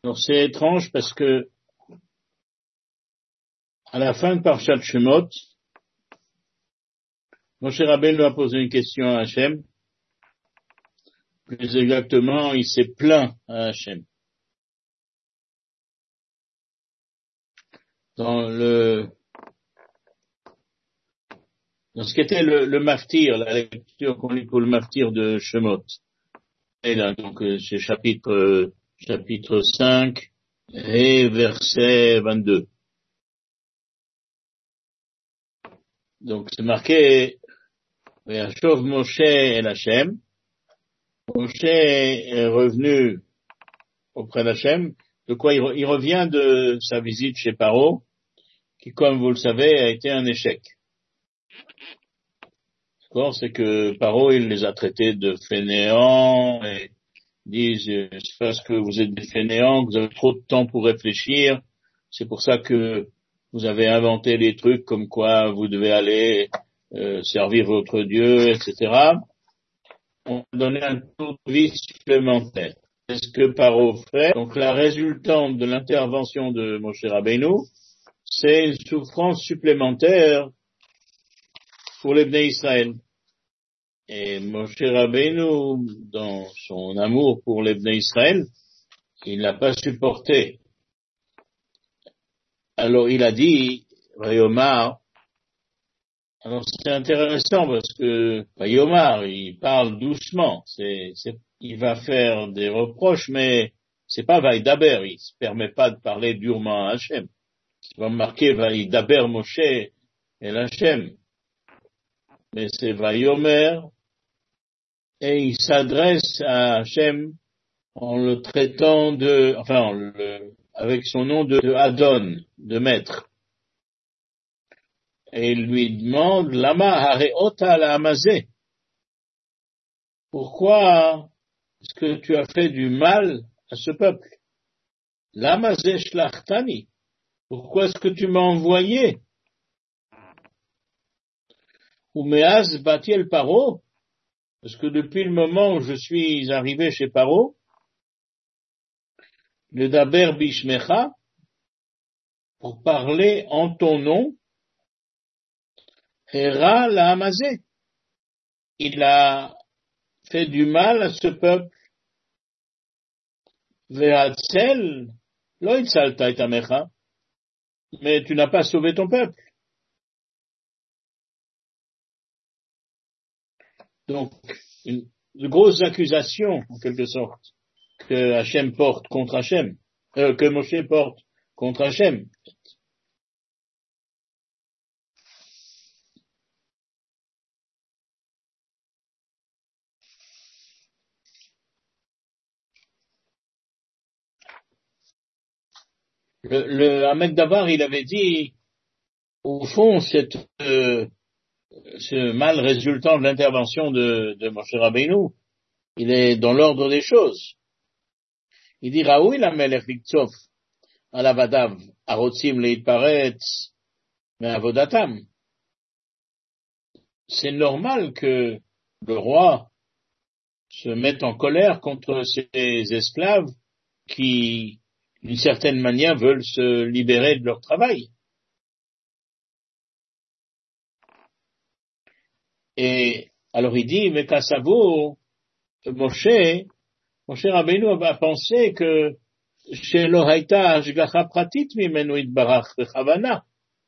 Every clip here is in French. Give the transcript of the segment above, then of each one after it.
Alors c'est étrange parce que à la fin de Parshat Shemot, Moshe Rabbeinu a posé une question à Hachem. Plus exactement, il s'est plaint à Hachem. Dans ce qu'était le maftir, la lecture qu'on lit pour le maftir de Shemot. Et là, donc, c'est chapitre 5 et verset 22. Donc, c'est marqué, Vayashov Moshe el Hachem. Moshe est revenu auprès d'Hachem. De quoi il revient de sa visite chez Paro, qui, comme vous le savez, a été un échec. D'accord, c'est que Paro, il les a traités de fainéants et disent, c'est parce que vous êtes des fainéants, que vous avez trop de temps pour réfléchir, c'est pour ça que vous avez inventé des trucs comme quoi vous devez aller servir votre Dieu, etc. On a donné un tour de vie supplémentaire. C'est ce que Paro fait. Donc la résultante de l'intervention de Moshe Rabbeinu, c'est une souffrance supplémentaire pour les Bnei Israël. Et Moshe Rabbeinu, dans son amour pour les Bnei Israël, il n'a pas supporté. Alors il a dit, Vayomar, alors c'est intéressant parce que Vayomar, il parle doucement, il va faire des reproches, mais c'est pas Vaïdaber, il se permet pas de parler durement à Hachem. C'est pas marqué Vaïdaber Moshe et Hachem. Mais c'est Vayomer, et il s'adresse à Hachem en le traitant avec son nom de Adon, de maître. Et il lui demande, Lama hareota la amazé. Pourquoi est-ce que tu as fait du mal à ce peuple? L'amazé shlachtani. Pourquoi est-ce que tu m'as envoyé? Ou meaz batiel paro. Parce que depuis le moment où je suis arrivé chez Paro, le daber bishmecha, pour parler en ton nom, Hera la amazé. Il a fait du mal à ce peuple. Ve'atzel, lo itzalta et amecha. Mais tu n'as pas sauvé ton peuple. Donc, de grosses accusations, en quelque sorte, que Hachem porte contre Hachem, que Moshe porte contre Hachem. Le Ahmed Davar, il avait dit, au fond, ce mal résultant de l'intervention de Moshe Rabbeinu, il est dans l'ordre des choses. Il dit, Raoui la melech liktsof, alavadav, arotzim leitparetz, mais avodatam. C'est normal que le roi se mette en colère contre ses esclaves qui, d'une certaine manière, veulent se libérer de leur travail. Et alors il dit, mais Kassavo, Moshe Rabbeinu a pensé que chez l'Oraita Ashgacha Pratit mimenu itbarach bechavana.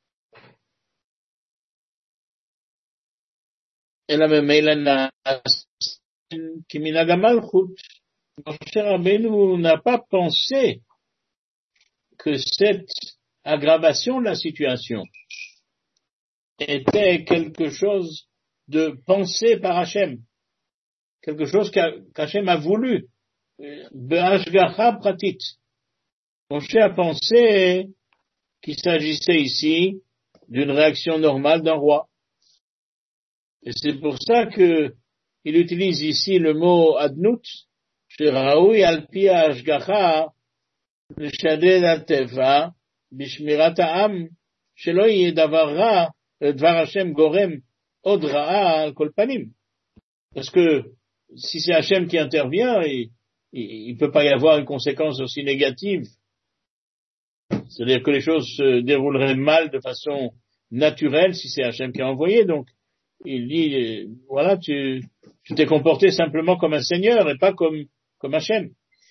Et la même Kiminaga Malchut. Moshe Rabbeinu n'a pas pensé que cette aggravation de la situation était quelque chose de pensé par Hachem, quelque chose qu'Hachem a voulu. Be'ashgacha pratit. Moshe a pensé qu'il s'agissait ici d'une réaction normale d'un roi. Et c'est pour ça que il utilise ici le mot adnut, sheraoui alpi ashgacha, l'shaded al-teva, bishmirat ha'am, shelo yeh davar ra, dvar Hashem gorem, od ra'a al kol panim. Parce que si c'est Hachem qui intervient, il peut pas y avoir une conséquence aussi négative. C'est-à-dire que les choses se dérouleraient mal de façon naturelle si c'est Hachem qui a envoyé. Donc, il dit, voilà, tu t'es comporté simplement comme un seigneur et pas comme Hachem.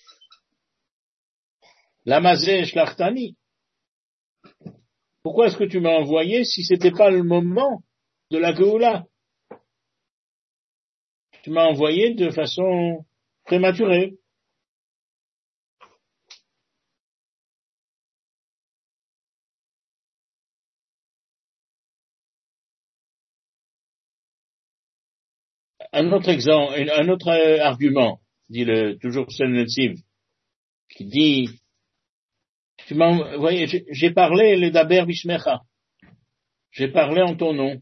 Lamazé shlachtani. Pourquoi est-ce que tu m'as envoyé si c'était pas le moment de la Géoula? Tu m'as envoyé de façon prématurée. Un autre exemple, un autre argument, dit toujours Senetziv, qui dit, tu m'as envoyé, j'ai parlé le Daber Bishmecha. J'ai parlé en ton nom.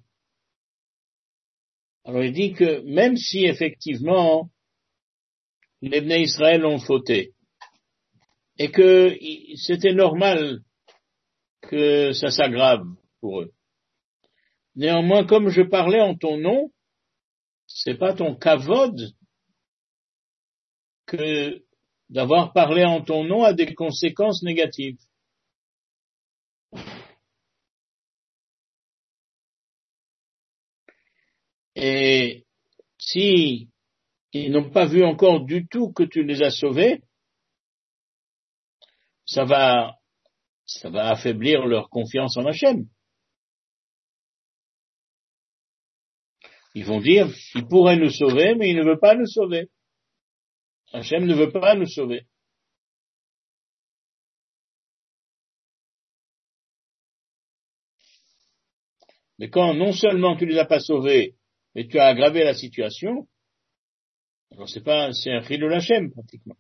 Alors il dit que même si effectivement les Bnei Israël ont fauté et que c'était normal que ça s'aggrave pour eux. Néanmoins, comme je parlais en ton nom, c'est pas ton kavod que d'avoir parlé en ton nom a des conséquences négatives. Et si ils n'ont pas vu encore du tout que tu les as sauvés, ça va affaiblir leur confiance en Hachem. Ils vont dire, il pourrait nous sauver, mais il ne veut pas nous sauver. Hachem ne veut pas nous sauver. Mais quand non seulement tu les as pas sauvés, mais tu as aggravé la situation, alors c'est un chilul Hachem, pratiquement.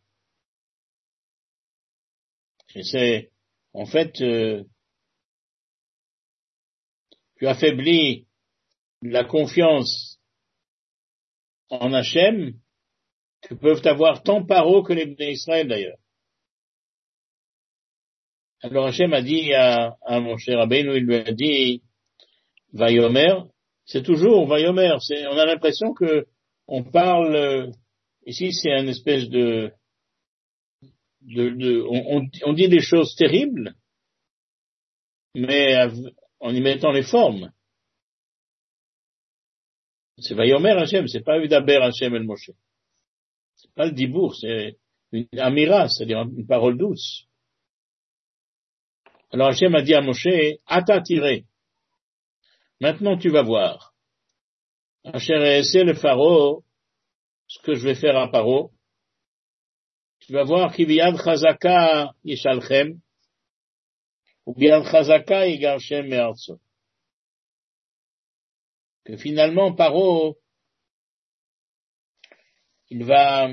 Et c'est, en fait, tu affaiblis la confiance en Hachem que peuvent avoir tant Paro que les Bnei Israël d'ailleurs. Alors Hachem a dit à mon cher Rabbeinu, il lui a dit, Vayomer, c'est toujours Vayomer, on a l'impression que on parle, ici c'est une espèce on dit des choses terribles, mais en y mettant les formes. C'est Vayomer Hachem, c'est pas Udaber Hachem el Moshe. C'est pas le dibour, c'est une amira, c'est-à-dire une parole douce. Alors Hachem a dit à Moshe, Ata tiré. Maintenant tu vas voir. Asher c'est le pharaon, ce que je vais faire à Paro. Tu vas voir qu'il y a chazaka yishalchem, ou bien chazaka yigarshem me'artso. Que finalement Paro, il va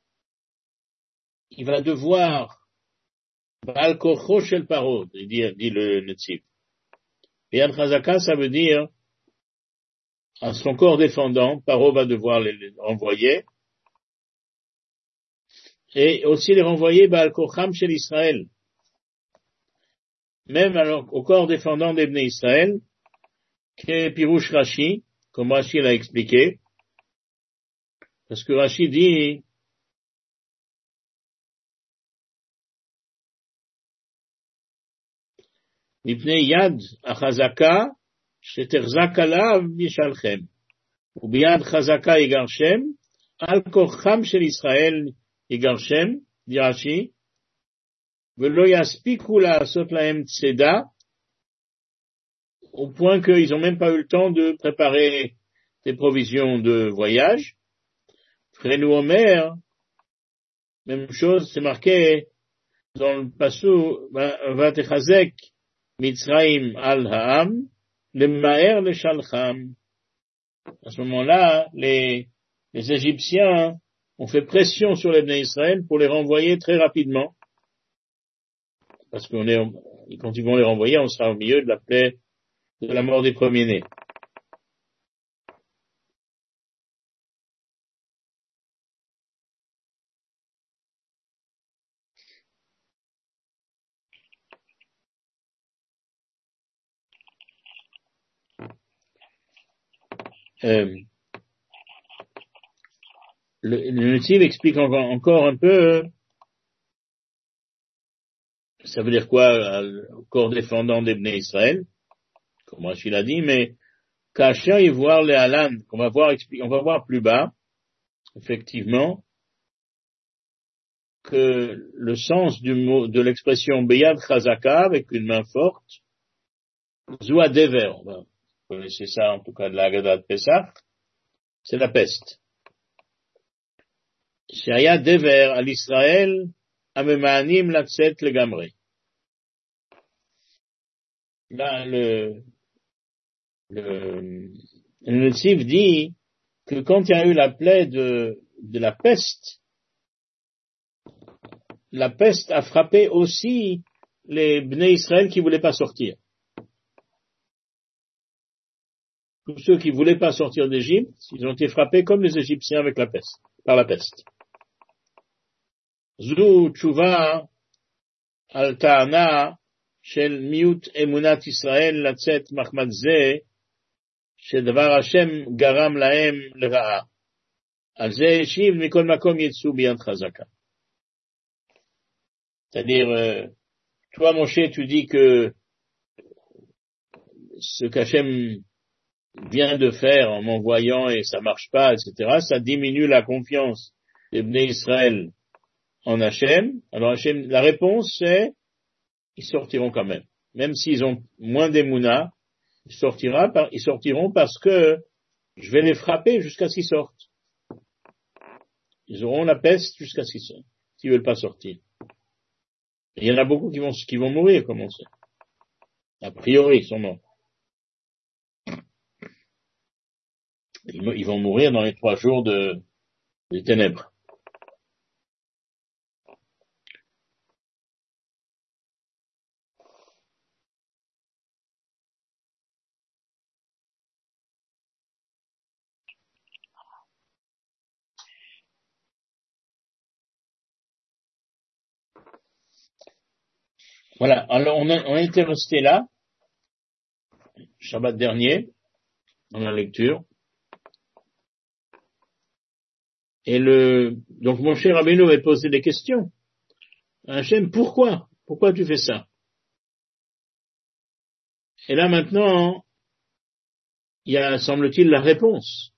devoir Baal kocho shel Paro, dit le Netziv. Yad chazaka, ça veut dire à son corps défendant, Paro va devoir les renvoyer, et aussi les renvoyer Baal kocham shel Israël. Même alors au corps défendant des Bnei Israël, qui est Pirouche Rashi, comme Rashi l'a expliqué, parce que Rashi dit, Mipnei yad achazaka, sheterzak alav yishalchem, ou biyad chazaka yigarshem, al kocham shel Israël yigarshem, dit Rashi, velo yaspiku la'asot lahem tzeda, au point qu'ils n'ont même pas eu le temps de préparer des provisions de voyage. Frenou Omer, même chose, c'est marqué dans le passou, Vatechazek Mitzraim al Ha'am, le Ma'er le Shalcham. À ce moment-là, les Égyptiens ont fait pression sur les Bnei Israël pour les renvoyer très rapidement. Parce quand ils vont les renvoyer, on sera au milieu de la plaie de la mort des premiers-nés. le Netziv explique encore un peu, ça veut dire quoi, au corps défendant des Bnei Israël, comme Rachid l'a dit, mais Kasher y voir les Alan, on va voir plus bas, effectivement, que le sens du mot, de l'expression Beyad Chazaka, avec une main forte, Zoua Dever, vous connaissez ça en tout cas de la Haggadah de Pessah, c'est la peste. Shaya Dever à l'Israël, Amemanim Latset Legamre. Là, le Netziv dit que quand il y a eu la plaie de la peste a frappé aussi les Bnei Israël qui voulaient pas sortir. Tous ceux qui voulaient pas sortir d'Égypte, ils ont été frappés comme les Égyptiens par la peste. Zu tshuva al ta'ana shel miut emunat Israël latzet machmad ze shedvar Hashem garam lahem lera'a. Al ze shiv mikol makom yetsu biyad chazaka. C'est-à-dire, toi, Moshe, tu dis que ce qu'Hachem vient de faire en m'envoyant et ça marche pas, etc., ça diminue la confiance des Bnei Israël en Hachem. Alors Hachem, la réponse c'est, ils sortiront quand même. Même s'ils ont moins d'émouna, ils sortiront parce que je vais les frapper jusqu'à ce qu'ils sortent. Ils auront la peste jusqu'à ce qu'ils sortent, s'ils veulent pas sortir. Et il y en a beaucoup qui vont mourir, comme on sait. A priori, ils sont morts. Ils vont mourir dans les 3 jours des ténèbres. Voilà, alors on était resté là, Shabbat dernier, dans la lecture. Et donc mon cher Rabbeinu avait posé des questions. Hachem, pourquoi tu fais ça? Et là maintenant, il y a, semble-t-il, la réponse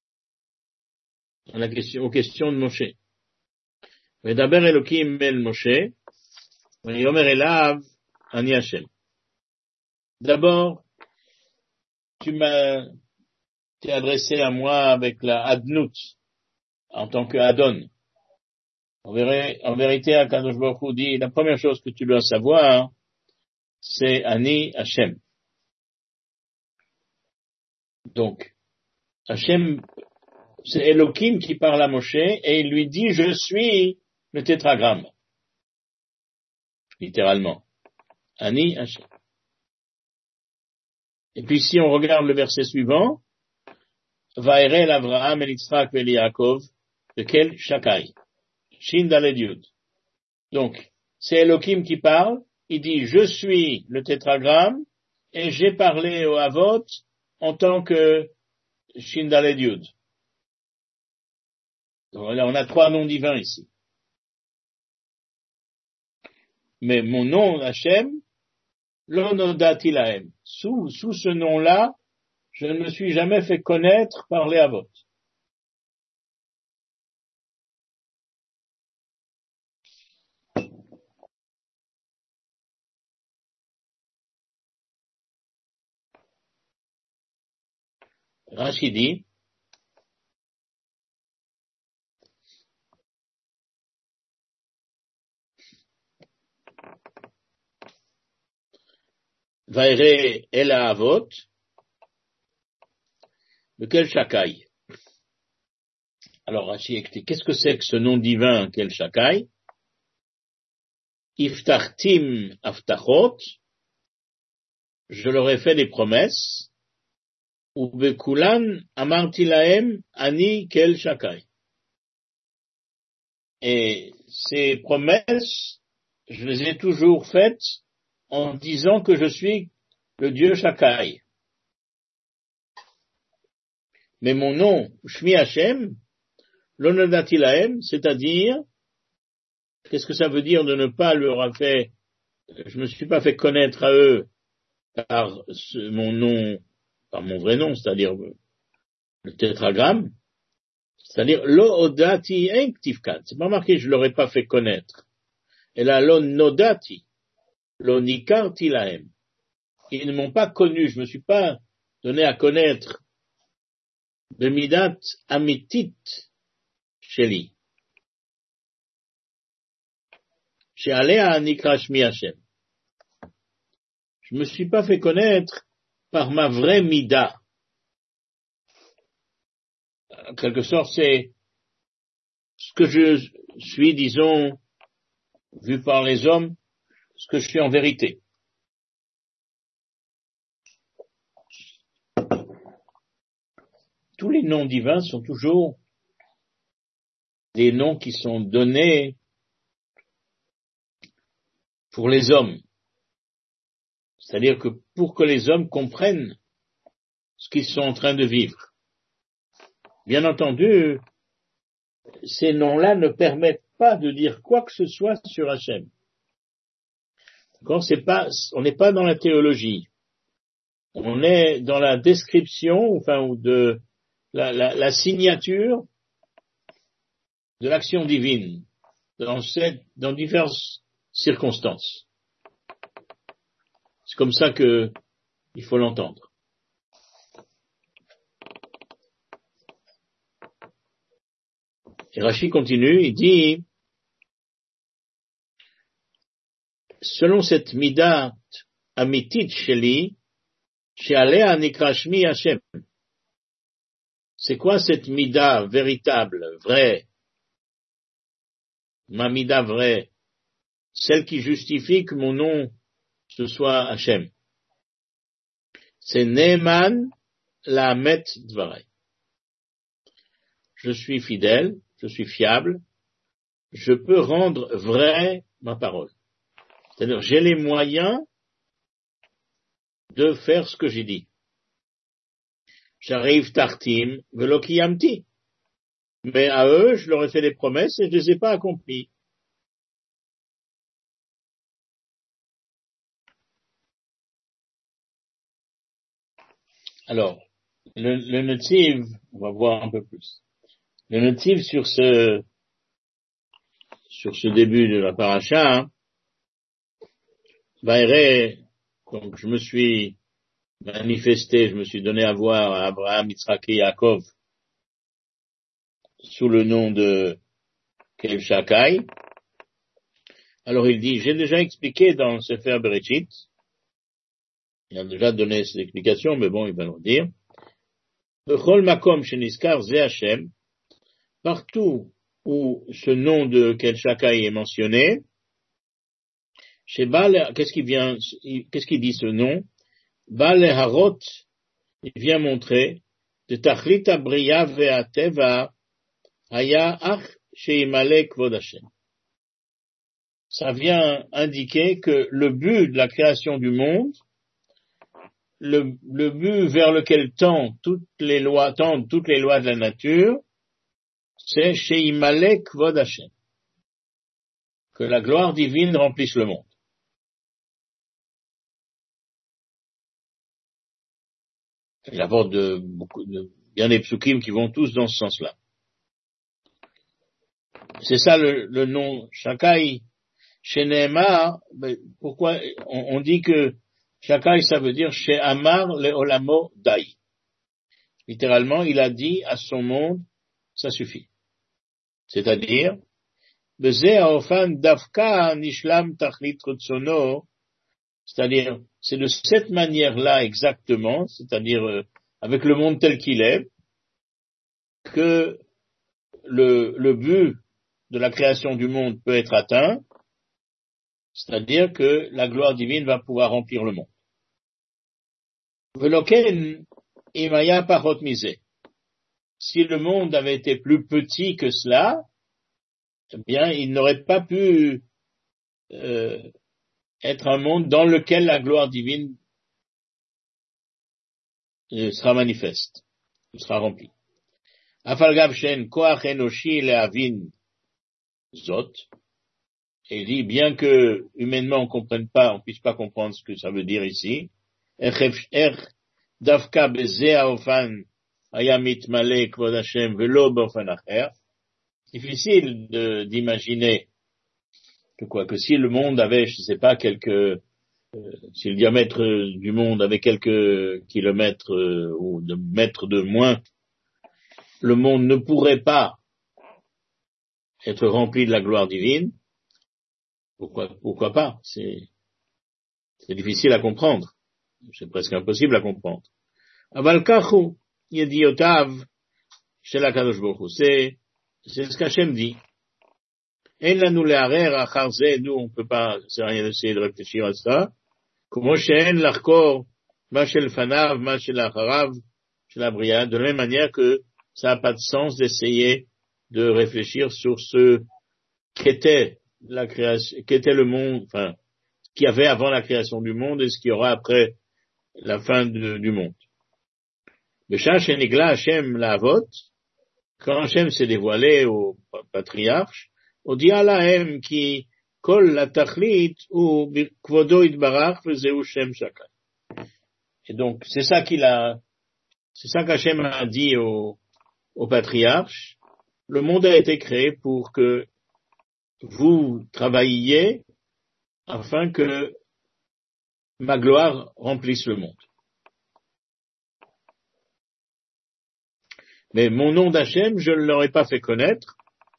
aux questions de Moshe. Vedaber Elokim el Moshe, Yomer elav ani Hashem. D'abord, tu t'es adressé à moi avec la Adnout, en tant que Adon. En vérité, Akadosh Baruch Hu dit, la première chose que tu dois savoir, c'est Ani Hashem. Donc, Hashem, c'est Elohim qui parle à Moshe, et il lui dit, je suis le tétragramme. Littéralement. Ani Hashem. Et puis si on regarde le verset suivant, Vaerel Avraham el Yitzhak vel Yaakov, lequel Shakai. Shin Daled Yud. Donc, c'est Elohim qui parle, il dit, je suis le tétragramme, et j'ai parlé au Havot en tant que Shin Daled Yud. Donc là, on a 3 noms divins ici. Mais mon nom, Hachem, l'onodati lahem. Sous ce nom-là, je ne me suis jamais fait connaître par les Havot. Rashi dit, Vaere el Havot, lequel Shakai. Alors Rashi explique, qu'est-ce que c'est que ce nom divin, quel Shakai? Iftartim aftachot, je leur ai fait des promesses, ou bekulan amarti lahem ani kel Shakai. Et ces promesses, je les ai toujours faites en disant que je suis le Dieu Shakai. Mais mon nom, Shmi Hashem, l'onodati lahem, c'est-à-dire, qu'est-ce que ça veut dire de ne pas leur fait, je me suis pas fait connaître à eux par mon nom, par mon vrai nom, c'est-à-dire le tétragramme, c'est-à-dire lo odati en ktivkan. C'est pas marqué je leur ai pas fait connaître. Et là lo nodati, lo nikarti lahem. Ils ne m'ont pas connu, je me suis pas donné à connaître bemidat amitit sheli. Chez Aléa Nikra Shmi Hashem. Je me suis pas fait connaître par ma vraie mida. En quelque sorte, c'est ce que je suis, disons, vu par les hommes, ce que je suis en vérité. Tous les noms divins sont toujours des noms qui sont donnés pour les hommes. C'est-à-dire que pour que les hommes comprennent ce qu'ils sont en train de vivre. Bien entendu, ces noms-là ne permettent pas de dire quoi que ce soit sur Hachem. On n'est pas dans la théologie. On est dans la description, ou de la signature de l'action divine dans diverses circonstances. C'est comme ça que il faut l'entendre. Et Rashi continue, il dit, selon cette midat amitit sheli, she'alea nikra shmi Hashem. C'est quoi cette mida véritable, vraie? Ma mida vraie, celle qui justifie que mon nom ce soit Hashem. C'est Neeman Lamet Dvarei. Je suis fidèle, je suis fiable, je peux rendre vrai ma parole. C'est-à-dire, j'ai les moyens de faire ce que j'ai dit. J'arrive tartim, velo kiyamti. Mais à eux, je leur ai fait des promesses et je ne les ai pas accomplies. Alors, le Netziv, on va voir un peu plus. Le Netziv sur ce début de la paracha, Vaïré, donc je me suis manifesté, je me suis donné à voir à Abraham, Yitzhak et Yaakov sous le nom de Kel Shakai. Alors il dit, j'ai déjà expliqué dans le Sefer Bereshit, il a déjà donné ses explications, mais bon, il va nous dire, Bechol makom sheniskar ze Hashem, partout où ce nom de Kel Shakai est mentionné, chez Baal, qu'est-ce qu'il dit ce nom? Baal Harot, il vient montrer, de Tachlit Abriya ve'ateva, haya ach sheimale kvod Hashem. Ça vient indiquer que le but de la création du monde, le but vers lequel tendent toutes les lois de la nature, c'est sheimale kvod Hashem. Que la gloire divine remplisse le monde. Il apporte bien des psukim qui vont tous dans ce sens-là. C'est ça le nom Shakai. Chez Nehemar, pourquoi on dit que Shakai ça veut dire chez Amar le Olamo Dai. Littéralement, il a dit à son monde, ça suffit. C'est-à-dire, Beze Aofan Davka Nishlam Tachlit Rutsono, c'est-à-dire, c'est de cette manière-là exactement, c'est-à-dire avec le monde tel qu'il est, que le but de la création du monde peut être atteint, c'est-à-dire que la gloire divine va pouvoir remplir le monde. Veloken imaya parot misé. Si le monde avait été plus petit que cela, eh bien, il n'aurait pas pu être un monde dans lequel la gloire divine sera manifeste, sera remplie. Afalgav shen koach enoshi leavin zot. Et il dit, bien que humainement on puisse pas comprendre ce que ça veut dire ici, dafka beze haofan hayamit male kvod Hashem velo beofan acher. Difficile d'imaginer que si le monde avait, je sais pas, si le diamètre du monde avait quelques kilomètres ou de mètres de moins, le monde ne pourrait pas être rempli de la gloire divine. Pourquoi pas? C'est difficile à comprendre. C'est presque impossible à comprendre. Aval kachu yediotav shel HaKadosh Baruch Hu. C'est ce qu'Hachem dit. En lanu leharer achar ze, nous on peut pas, c'est rien d'essayer de réfléchir à ça. Como she'en lachkor ma shel fanav, ma shel acharav, shel abriya, de la même manière que ça n'a pas de sens d'essayer de réfléchir sur ce qu'était la création, qu'était le monde, enfin, ce qu'il y avait avant la création du monde et ce qu'il y aura après la fin du monde. Besha shenigla Hashem la'avot, quand Hashem s'est dévoilé aux patriarches, on dit Alahem qui kol la tachlit ou kvodo itbarach vezeu shem shakai. Et donc, c'est ça qu'Hachem a dit aux patriarches. Le monde a été créé pour que vous travailliez afin que ma gloire remplisse le monde. Mais mon nom d'Hachem, je ne leur ai pas fait connaître.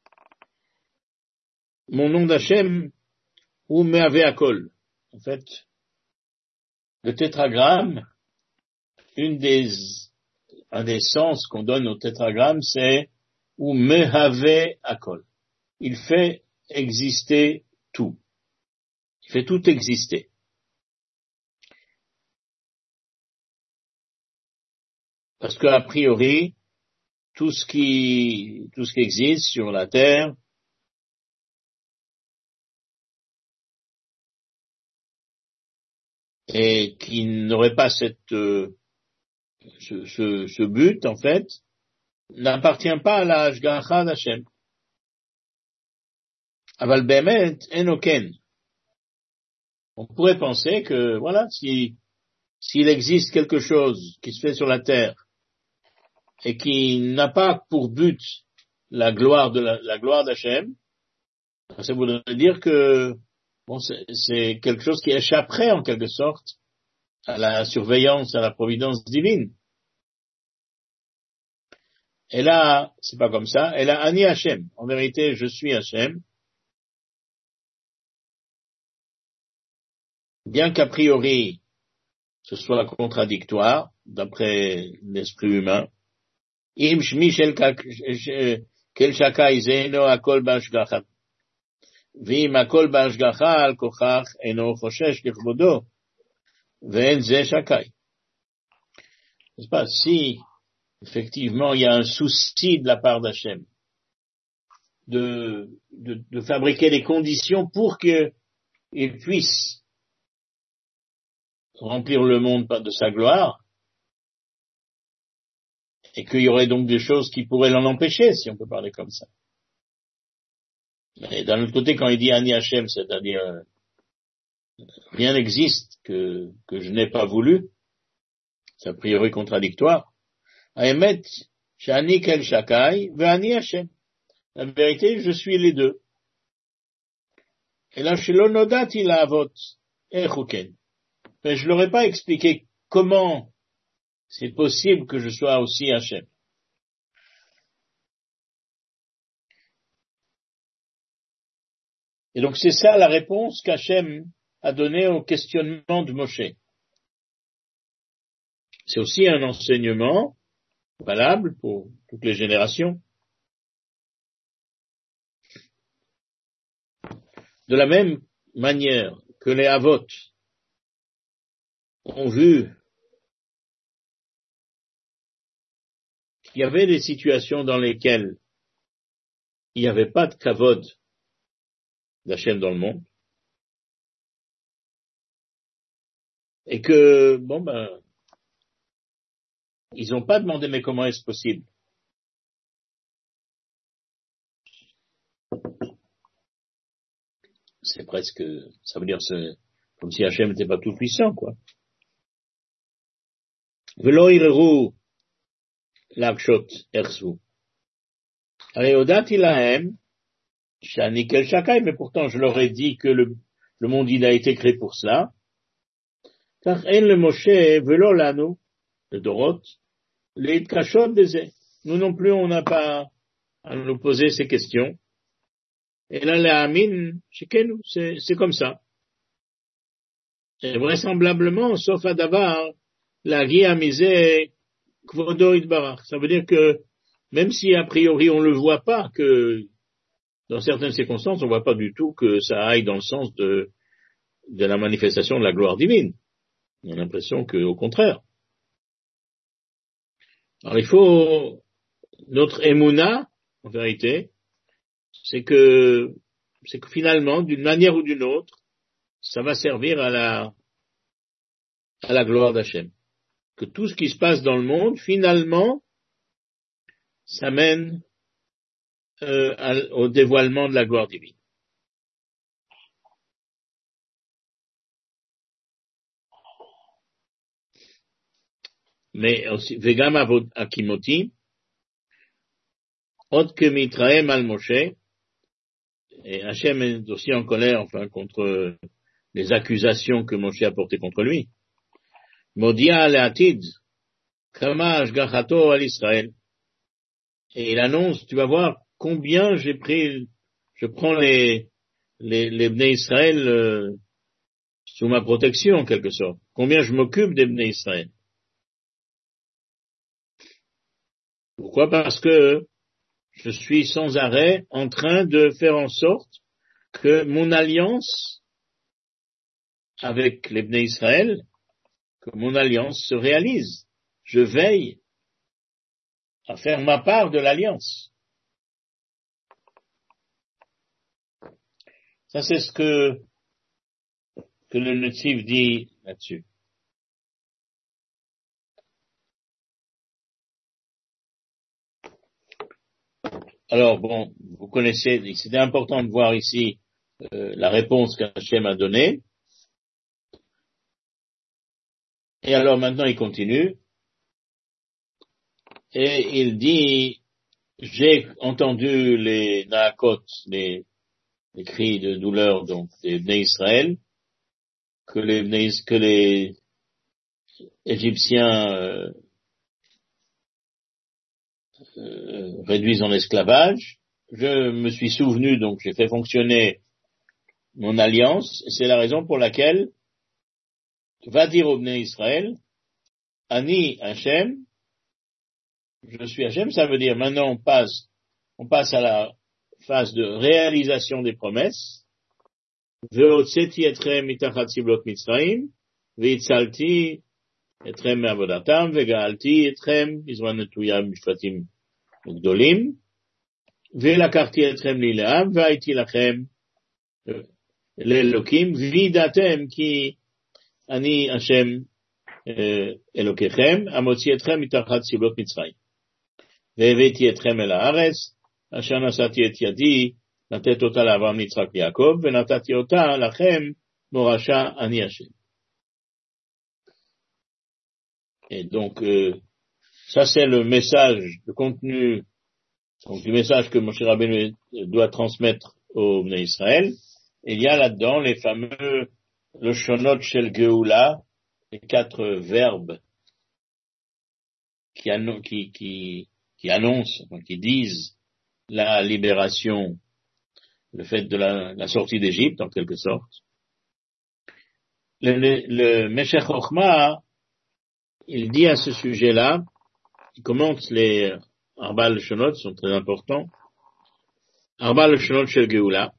Mon nom d'Hachem, ou me'ave akol. En fait, le tétragramme, un des sens qu'on donne au tétragramme, c'est ou me'ave akol. Il fait exister tout. Il fait tout exister. Parce qu'a priori, tout ce qui existe sur la terre et qui n'aurait pas ce but, en fait, n'appartient pas à la Hashgacha d'Hachem. Aval be'emet en oken. On pourrait penser que, voilà, s'il existe quelque chose qui se fait sur la terre et qui n'a pas pour but la gloire d'Hachem, ça voudrait dire que bon, c'est quelque chose qui échapperait en quelque sorte à la surveillance, à la providence divine. Et là, c'est pas comme ça. Et là, Ani Hachem. En vérité, je suis Hachem. Bien qu'a priori, ce soit contradictoire, d'après l'esprit humain. Im shmi shel kel shakai zeno akol b'ashgacha. V'im akol b'ashgacha al kochach eno choshesh lichvodo. Ve'en ze shakai. N'est-ce pas? Si, effectivement, il y a un souci de la part d'Hachem de fabriquer les conditions pour qu'il puisse remplir le monde de sa gloire, et qu'il y aurait donc des choses qui pourraient l'en empêcher, si on peut parler comme ça. Mais d'un autre côté, quand il dit Ani Hachem, c'est-à-dire rien n'existe que je n'ai pas voulu, c'est a priori contradictoire. Aemet, Shani kel shakai, ve Ani Hachem. La vérité, je suis les deux. Et là, chez l'onodati la avot, echuken. Mais je leur ai pas expliqué comment c'est possible que je sois aussi Hachem. Et donc c'est ça la réponse qu'Hachem a donnée au questionnement de Moshe. C'est aussi un enseignement valable pour toutes les générations. De la même manière que les Avot ont vu qu'il y avait des situations dans lesquelles il n'y avait pas de kavod d'Hachem dans le monde, et que, ils n'ont pas demandé mais comment est-ce possible? c'est presque, ça veut dire c'est comme si Hachem n'était pas tout puissant, quoi. Velo ireru lakshot ersu. Allez, odati lahem, shani kel shakai, mais pourtant je leur ai dit que le monde il a été créé pour cela. Car en le Moshe velo lanu, le Dorot, les kashot des. Nous non plus on n'a pas à nous poser ces questions. Et là, la Amin, c'est comme ça. Et vraisemblablement, sauf à Davar, la Ria misé Kvodo Idbarach. Ça veut dire que, même si a priori on ne le voit pas, que dans certaines circonstances, on ne voit pas du tout que ça aille dans le sens de la manifestation de la gloire divine. On a l'impression qu'au contraire. Alors il faut, notre émouna, en vérité, c'est que finalement, d'une manière ou d'une autre, ça va servir à la gloire d'Hachem. Que tout ce qui se passe dans le monde, finalement, ça mène au dévoilement de la gloire divine. Mais aussi, Vegam Akimoti, Ot que Mitraem al Moshe, et Hachem est aussi en colère, contre les accusations que Moshe a portées contre lui. Modia al-Atid, Kama Ashgachato al-Israël. Et il annonce, tu vas voir combien je prends les Bnei Israël sous ma protection, en quelque sorte. Combien je m'occupe des Bnei Israël. Pourquoi? Parce que je suis sans arrêt en train de faire en sorte que mon alliance avec les Bnei Israël, que mon alliance se réalise. Je veille à faire ma part de l'alliance. Ça, c'est ce que le Netziv dit là-dessus. Alors, bon, vous connaissez, c'était important de voir ici la réponse qu'Hachem a donnée. Et alors maintenant, il continue. Et il dit, j'ai entendu les naakot, les cris de douleur, donc, des Bnei Israël, que les Égyptiens réduisent en esclavage. Je me suis souvenu, donc j'ai fait fonctionner mon alliance. C'est la raison pour laquelle va dire au Bnei Israël, Ani Hachem, je suis Hachem, ça veut dire maintenant on passe à la phase de réalisation des promesses. Ve'otzeti etrem mitachat siblot Mitzrayim, ve'itzalti etrem me'avodatam, ve'ga'alti etrem mizran netuyah mishpatim ugdolim, ve'lakarti etrem li le'am, ve'aiti lachem le'elokim, vidatem ki ani Hashem אלוקיכם, המוציא אתכם מתחת סיבות מצרים. והבאתי אתכם אל הארץ, אשר נשאתי את ידי, לתת אותה לאברהם יצחק ויעקב, ונתתי אותה לכם, מורשה אני השם. Et donc, ça c'est le message, le contenu, donc du message que Moshe Rabbeinu doit transmettre au Bnei Israël. Et il y a là-dedans les fameux, le shonot shel Geoula, les 4 verbes qui annoncent, qui disent la libération, le fait de la sortie d'Égypte, en quelque sorte. Le Meshech Chochma, il dit à ce sujet-là, il commente les Arba Leshonot, sont très importants. Arba Leshonot shel Geoula.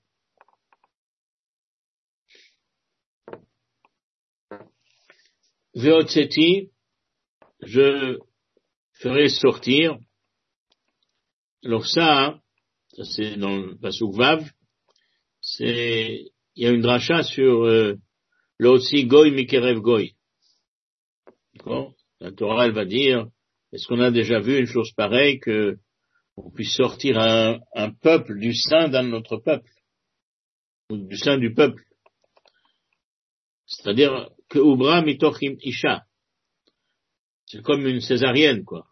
Veotseti, je ferai sortir. Alors ça c'est dans le Pasuk Vav, il y a une dracha sur le Otsi Goy Mikerev Goy. D'accord? La Torah, elle va dire, est-ce qu'on a déjà vu une chose pareille que on puisse sortir un peuple du sein d'un autre peuple? ou du sein du peuple. C'est-à-dire que Ubra mitochim isha. C'est comme une césarienne, quoi.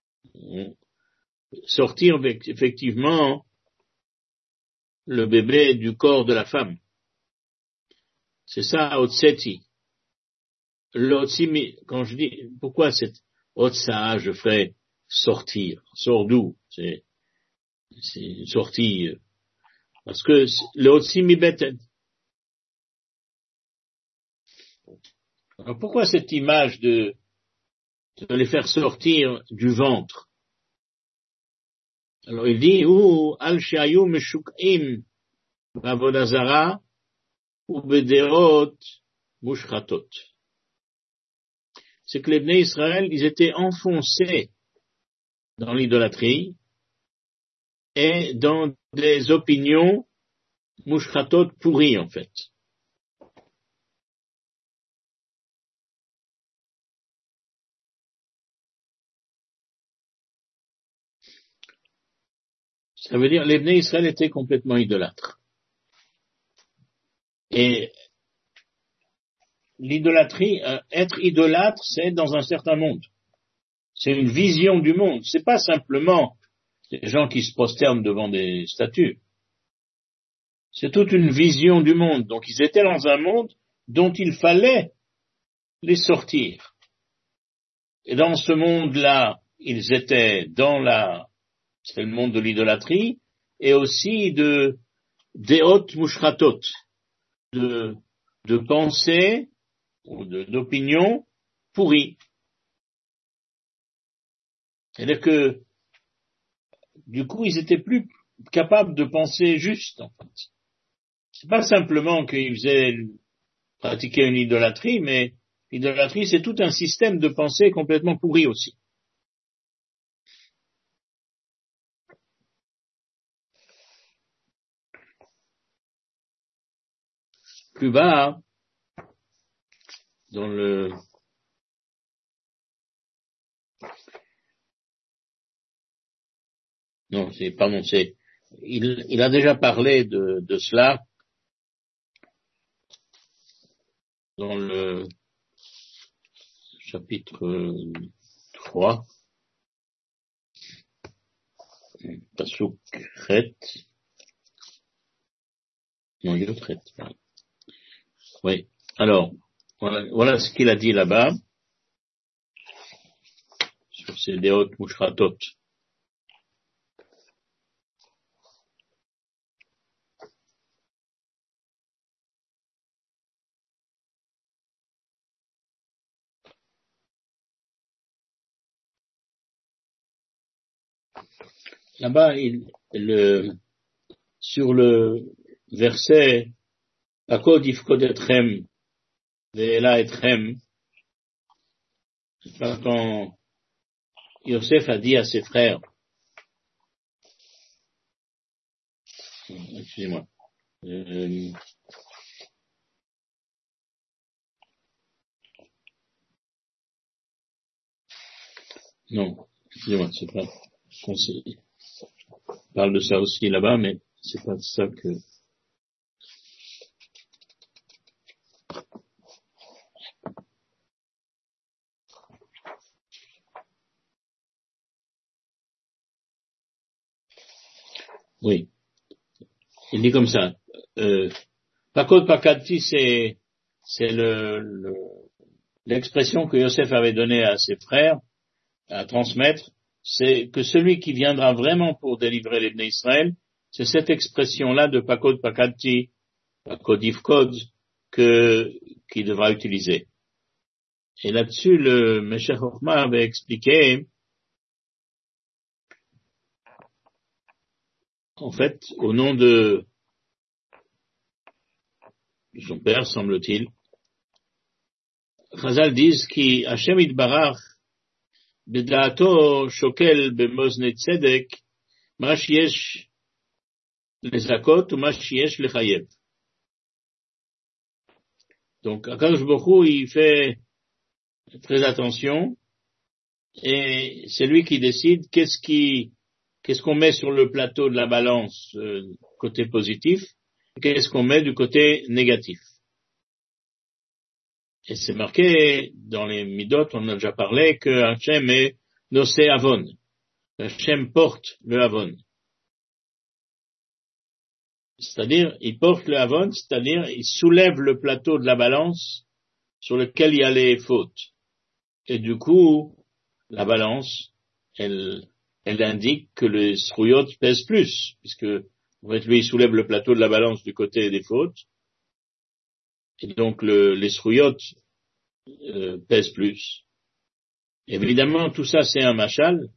Sortir effectivement le bébé du corps de la femme. C'est ça, Otseti. L'Otsimi, quand je dis, pourquoi cette Otsa, je fais sortir? Sort d'où? C'est une sortie, parce que le Otsimi beten. Alors pourquoi cette image de les faire sortir du ventre? Alors il dit, ou al shayu meshuk'im b'avodazara ou b'deot mushratot. C'est que les Bnei Israël, ils étaient enfoncés dans l'idolâtrie et dans des opinions mushratot pourries, en fait. Ça veut dire, les Bnei Israël étaient complètement idolâtres. Et l'idolâtrie, être idolâtre, c'est être dans un certain monde. C'est une vision du monde. C'est pas simplement des gens qui se prosternent devant des statues. C'est toute une vision du monde. Donc ils étaient dans un monde dont il fallait les sortir. Et dans ce monde-là, ils étaient c'est le monde de l'idolâtrie, et aussi deot mushratot, de pensées, ou d'opinions pourries. C'est-à-dire que, du coup, ils étaient plus capables de penser juste, en fait. C'est pas simplement qu'ils pratiquaient une idolâtrie, mais l'idolâtrie, c'est tout un système de pensée complètement pourri aussi. Plus bas, dans le non, il a déjà parlé de cela dans le chapitre 3, Pasuk Chet, non, Yotret. Oui. Alors, voilà ce qu'il a dit là-bas, sur ces Deot Mushratot. Là-bas, sur le verset Akod ifkod etchem ve'ela etchem, quand Yosef a dit à ses frères, excusez-moi, non, excusez-moi, c'est pas, on parle de ça aussi là-bas, mais c'est pas ça que, oui. Il dit comme ça, Pakod Pakadti, c'est l'expression que Yosef avait donnée à ses frères, à transmettre, c'est que celui qui viendra vraiment pour délivrer les Bnei Israël, c'est cette expression-là de Pakod Pakadti, Pakod Ifkod, qui devra utiliser. Et là-dessus, le Meshech Chochma avait expliqué, en fait, au nom de son père, semble-t-il, Chazal disent qui Hashem Yitbarach b'da'ato shokel b'mozne tzedek ma sheyesh lezakot ou ma sheyesh lechayev. Donc Akadosh Baruch Hu, il fait très attention et c'est lui qui décide qu'est-ce qu'on met sur le plateau de la balance côté positif qu'est-ce qu'on met du côté négatif. Et c'est marqué dans les Midot, on a déjà parlé, que Hachem est Nosé Avon. Hachem porte le Avon. C'est-à-dire, il porte le Avon, c'est-à-dire, il soulève le plateau de la balance sur lequel il y a les fautes. Et du coup, la balance, elle indique que les srouyot pèsent plus, puisque, en fait, lui, il soulève le plateau de la balance du côté des fautes. Et donc, les srouyot pèsent plus. Évidemment, tout ça, c'est un machal.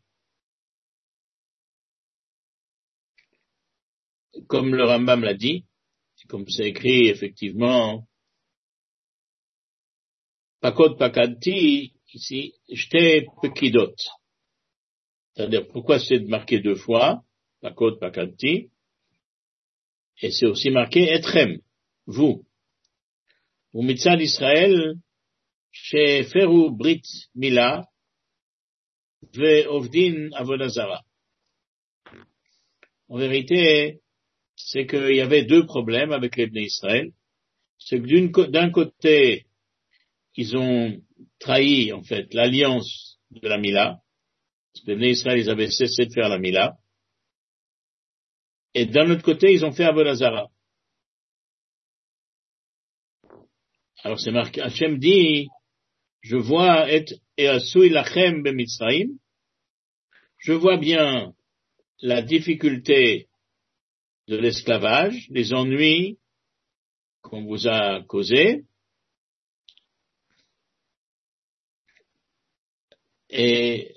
Comme le Rambam l'a dit, comme c'est écrit, effectivement, Pakod Pakadti, ici, Jte Pekidot. C'est-à-dire, pourquoi c'est marqué deux fois, Pakod Pakadti, et c'est aussi marqué Etrem, vous. Ou Mitzad Israël, chez Ferou Brit Mila, Ve Ovdin Avodazara. En vérité, c'est qu'il y avait deux problèmes avec les Bnei Israël. C'est que d'un côté, ils ont trahi, en fait, l'alliance de la Mila. Parce que les Bnei Israël, ils avaient cessé de faire la Mila. Et d'un autre côté, ils ont fait Avodazara. Alors c'est marqué, Hachem dit, je vois je vois bien la difficulté de l'esclavage, les ennuis qu'on vous a causés, et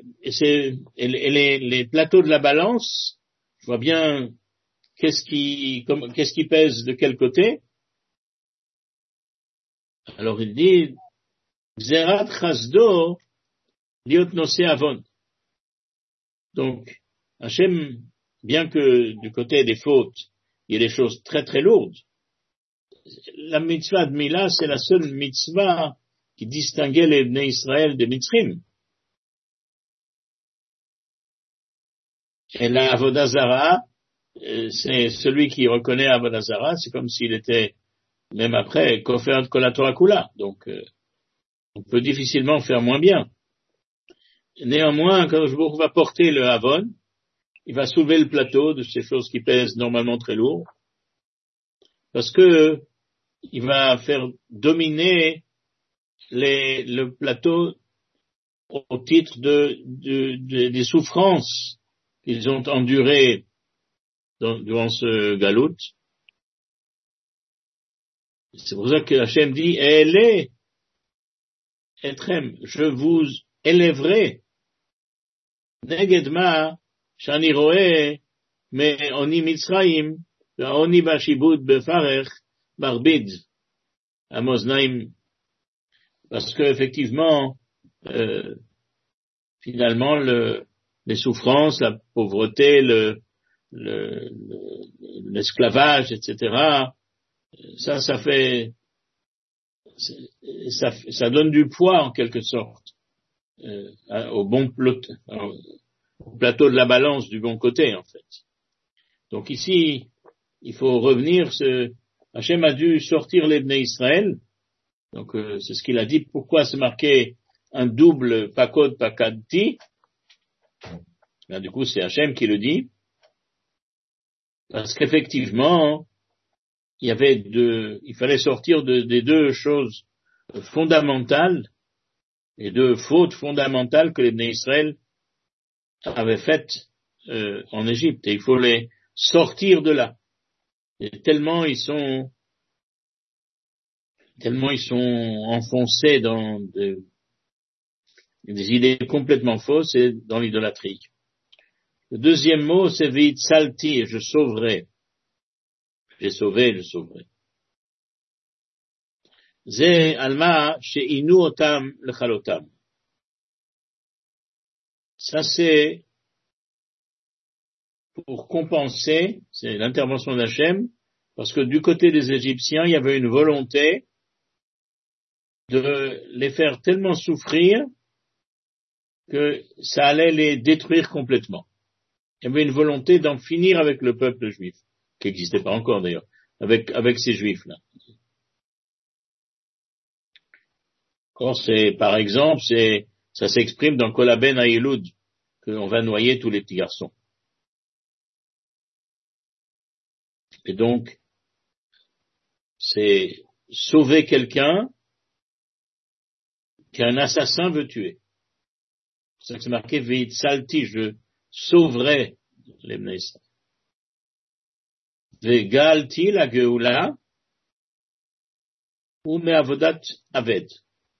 les plateaux de la balance, je vois bien qu'est-ce qui pèse de quel côté. Alors il dit, Zerat Chasdo, Liot Nosé Avon. Donc, Hachem, bien que du côté des fautes, il y ait des choses très très lourdes, la mitzvah de Mila, c'est la seule mitzvah qui distinguait les Bnei Israël des Mitzrim. Et la Avodazara, c'est celui qui reconnaît Avodazara, c'est comme s'il était, même après, Kofer de Kolatora Kula. Donc, on peut difficilement faire moins bien. Néanmoins, quand J-Bourg va porter le Havon, il va soulever le plateau de ces choses qui pèsent normalement très lourd, parce que il va faire dominer le plateau au titre des souffrances qu'ils ont endurées durant ce galout. C'est pour ça que Hachem dit, Elé, Etrem, je vous élèverai, Negedma, Shani Roé, mais Oni Mitzraim, Oni Bashibud Befarech, Barbid, Amoznaim, parce que effectivement, finalement, les souffrances, la pauvreté, l'esclavage, etc., ça donne du poids en quelque sorte au plateau de la balance du bon côté en fait. Donc ici, il faut revenir. Hachem a dû sortir les Bnei Israël. Donc c'est ce qu'il a dit. Pourquoi c'est marqué un double pakod pakadti? Là, du coup, c'est Hachem qui le dit. Parce qu'effectivement, il fallait sortir des deux choses fondamentales, les deux fautes fondamentales que les Bnei Israël avaient faites en Égypte. Et il faut les sortir de là. Et tellement ils sont enfoncés dans des idées complètement fausses et dans l'idolâtrie. Le deuxième mot, c'est V'itsalti, je sauverai. J'ai sauvé, je sauverai. Ze alma she'inu otam lechalotam. Ça c'est pour compenser, c'est l'intervention d'Hachem, parce que du côté des Égyptiens, il y avait une volonté de les faire tellement souffrir que ça allait les détruire complètement. Il y avait une volonté d'en finir avec le peuple juif, qui n'existait pas encore d'ailleurs. avec ces juifs-là. Par exemple, ça s'exprime dans Kolaben Aïloud, qu'on va noyer tous les petits garçons. Et donc, c'est sauver quelqu'un qu'un assassin veut tuer. C'est ça que c'est marqué, Veit Salti, je sauverai les Bnei Israël. Vegalti la Geoula, ou me'avodat aved.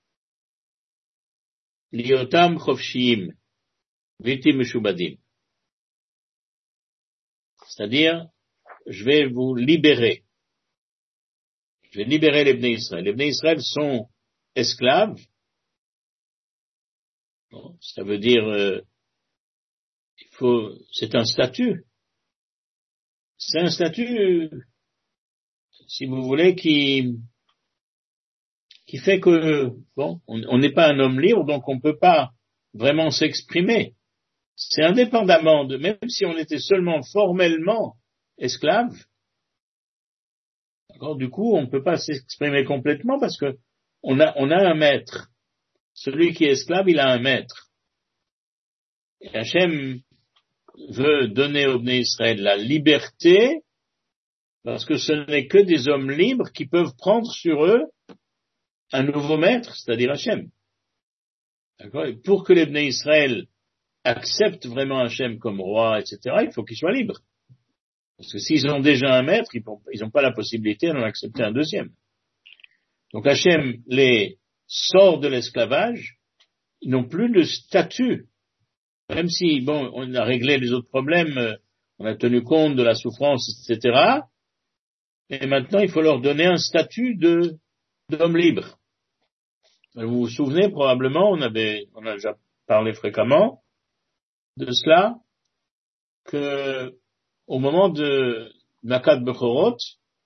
Liotam chofshim, viti meshubadim. C'est-à-dire, je vais vous libérer. Je vais libérer les Bnei Israël. Les Bnei Israël sont esclaves. Bon, ça veut dire, c'est un statut. C'est un statut, si vous voulez, qui fait que, bon, on n'est pas un homme libre, donc on ne peut pas vraiment s'exprimer. C'est indépendamment même si on était seulement formellement esclave, d'accord, du coup, on ne peut pas s'exprimer complètement parce que on a un maître. Celui qui est esclave, il a un maître. Et Hachem veut donner au Bnei Israël la liberté parce que ce n'est que des hommes libres qui peuvent prendre sur eux un nouveau maître, c'est-à-dire Hachem. D'accord? Et pour que les Bnei Israël acceptent vraiment Hachem comme roi, etc., il faut qu'ils soient libres. Parce que s'ils ont déjà un maître, ils n'ont pas la possibilité d'en accepter un deuxième. Donc Hachem les sort de l'esclavage, ils n'ont plus de statut. Même si, bon, on a réglé les autres problèmes, on a tenu compte de la souffrance, etc., et maintenant il faut leur donner un statut d'homme libre. Vous vous souvenez probablement, on a déjà parlé fréquemment de cela, que au moment de Nakat Bechorot,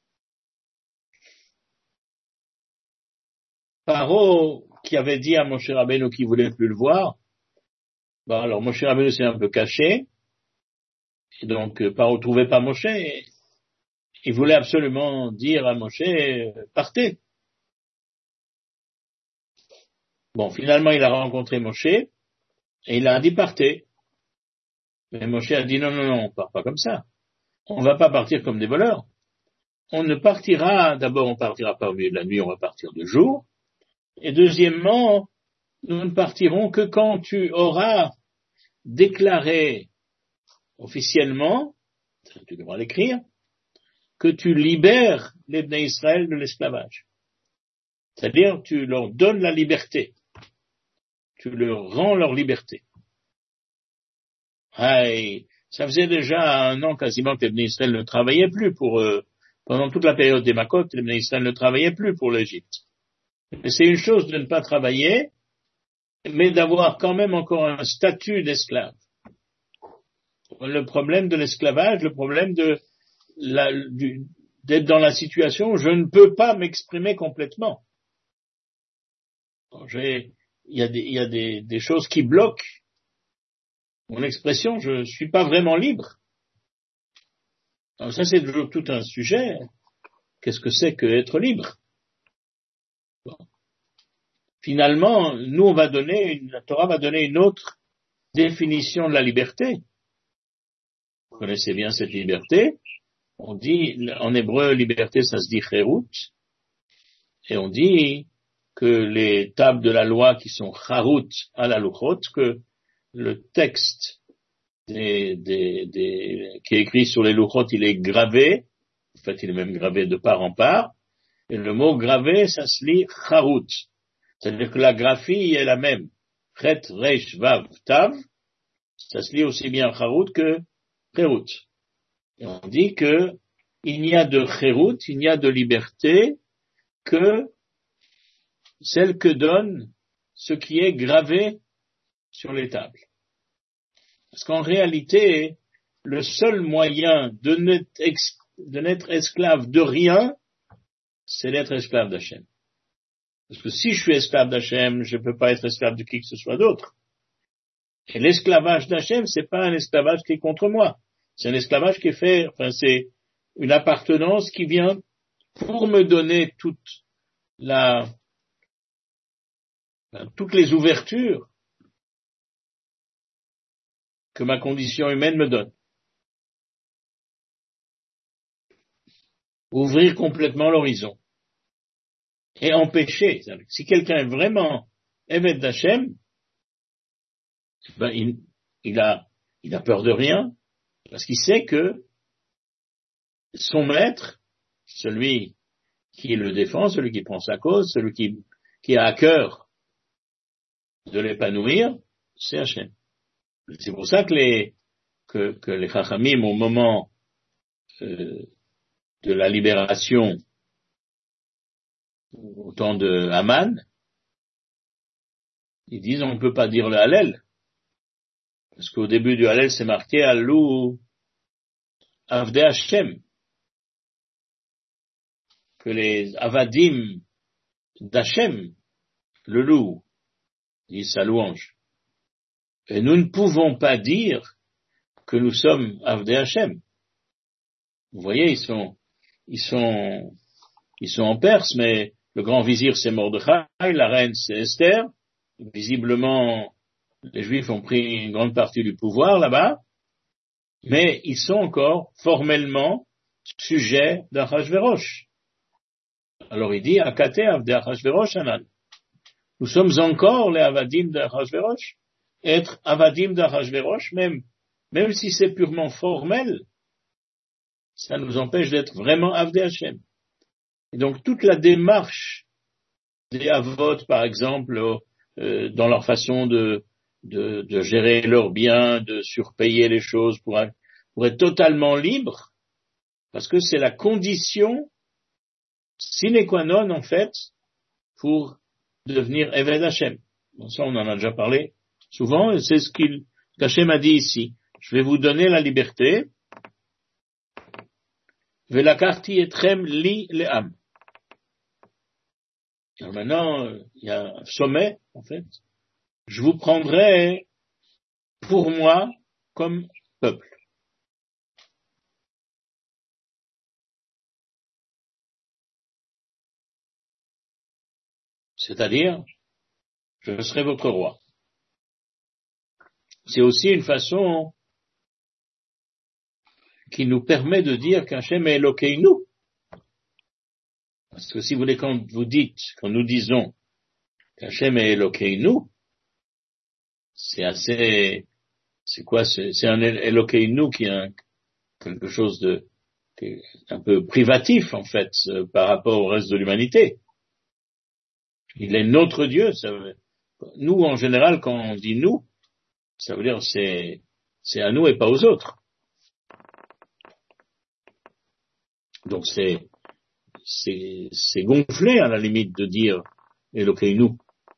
Paro, qui avait dit à Moshe Rabbeinu qu'il voulait plus le voir, alors Moshe Rabbeinu s'est un peu caché, et donc Paro trouvait pas Moshe, et il voulait absolument dire à Moshe, partez. Bon, finalement il a rencontré Moshe, et il a dit partez. Mais Moshe a dit non, on part pas comme ça. On va pas partir comme des voleurs. D'abord on partira pas au milieu de la nuit, on va partir de jour. Et deuxièmement, nous ne partirons que quand tu auras déclaré officiellement, tu devras l'écrire, que tu libères les Bnei Israël de l'esclavage. C'est-à-dire, tu leur donnes la liberté. Tu leur rends leur liberté. Ça faisait déjà 1 an quasiment que les Bnei Israël ne travaillaient plus pendant toute la période des Makot, les Bnei Israël ne travaillaient plus pour l'Égypte. Et c'est une chose de ne pas travailler, mais d'avoir quand même encore un statut d'esclave. Le problème de l'esclavage, le problème d'être dans la situation où je ne peux pas m'exprimer complètement. Il y a des choses qui bloquent mon expression, je ne suis pas vraiment libre. Alors ça, c'est toujours tout un sujet. Qu'est-ce que c'est que être libre? Bon. Finalement, la Torah va donner une autre définition de la liberté. Vous connaissez bien cette liberté. On dit, en hébreu, liberté, ça se dit cherut. Et on dit que les tables de la loi qui sont charut à la luchot, que le texte qui est écrit sur les luchot, il est gravé. En fait, il est même gravé de part en part. Et le mot gravé, ça se lit charut. C'est-à-dire que la graphie est la même. Chet, Reish, Vav, Tav. Ça se lit aussi bien charut que cherut. Et on dit que il n'y a de cherut, il n'y a de liberté que celle que donne ce qui est gravé sur les tables. Parce qu'en réalité, le seul moyen de n'être esclave de rien, c'est d'être esclave d'Hachem. Parce que si je suis esclave d'Hachem, je ne peux pas être esclave de qui que ce soit d'autre. Et l'esclavage d'Hachem, c'est pas un esclavage qui est contre moi. C'est un esclavage qui est fait, une appartenance qui vient pour me donner toutes les ouvertures que ma condition humaine me donne. Ouvrir complètement l'horizon et empêcher. Si quelqu'un est vraiment Eved d'Hachem, il a peur de rien, parce qu'il sait que son maître, celui qui le défend, celui qui prend sa cause, celui qui a à cœur de l'épanouir, c'est Hachem. C'est pour ça que les Chachamim, au moment de la libération, au temps de Haman, ils disent on ne peut pas dire le Hallel, parce qu'au début du Hallel c'est marqué Allou Avdei Hashem, que les Avadim d'Hachem le louent, disent sa louange. Et nous ne pouvons pas dire que nous sommes Avdei Hashem. Vous voyez, ils sont en Perse, mais le grand vizir c'est Mordechai, la reine c'est Esther. Visiblement, les Juifs ont pris une grande partie du pouvoir là-bas, mais ils sont encore formellement sujets d'Achashverosh. Alors il dit, Akate Avdei Achashverosh Anan. Nous sommes encore les Avadim d'Achashverosh. Être Avadim d'Achashverosh, même si c'est purement formel, ça nous empêche d'être vraiment Avdei Hashem. Et donc toute la démarche des Avot, par exemple, dans leur façon de gérer leurs biens, de surpayer les choses pour être totalement libre, parce que c'est la condition sine qua non, en fait, pour devenir Eved Hashem. Bon, ça, on en a déjà parlé souvent, et c'est ce qu'Hachem a dit ici. Je vais vous donner la liberté. Velakarti etrem li le'am. Alors maintenant, il y a un sommet, en fait. Je vous prendrai pour moi comme peuple. C'est-à-dire, je serai votre roi. C'est aussi une façon qui nous permet de dire qu'Hachem est Elokeinu. Parce que si vous voulez, quand nous disons qu'Hachem est Elokeinu, c'est un Elokeinu qui est quelque chose qui est un peu privatif, en fait, par rapport au reste de l'humanité. Il est notre Dieu. Nous, en général, quand on dit nous, ça veut dire c'est à nous et pas aux autres. Donc c'est gonflé à la limite de dire Elokeinu,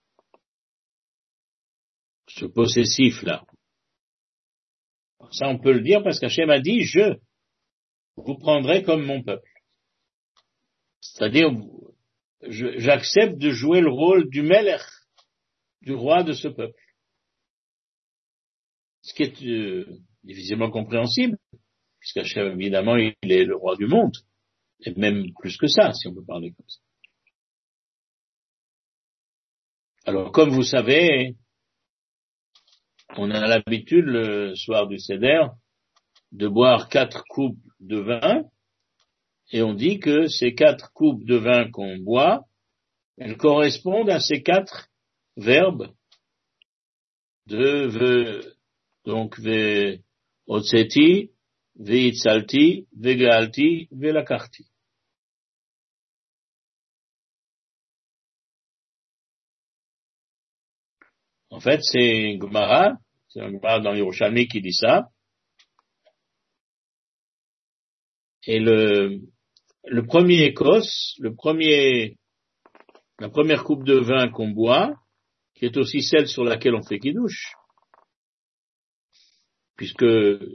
ce possessif-là. Ça, on peut le dire parce qu'Hachem a dit je vous prendrai comme mon peuple. C'est-à-dire, j'accepte de jouer le rôle du Melech, du roi de ce peuple. Ce qui est difficilement compréhensible, puisqu'Hachem, évidemment, il est le roi du monde, et même plus que ça, si on peut parler comme ça. Alors, comme vous savez, on a l'habitude, le soir du Seder, de boire 4 coupes de vin, et on dit que ces 4 coupes de vin qu'on boit, elles correspondent à ces 4 verbes donc, ve otseti, ve itzalti, ve gaalti, ve lakarti. En fait, c'est un Gemara dans Yerushalmi qui dit ça. Et le premier Écosse, la première coupe de vin qu'on boit, qui est aussi celle sur laquelle on fait Kiddush, puisque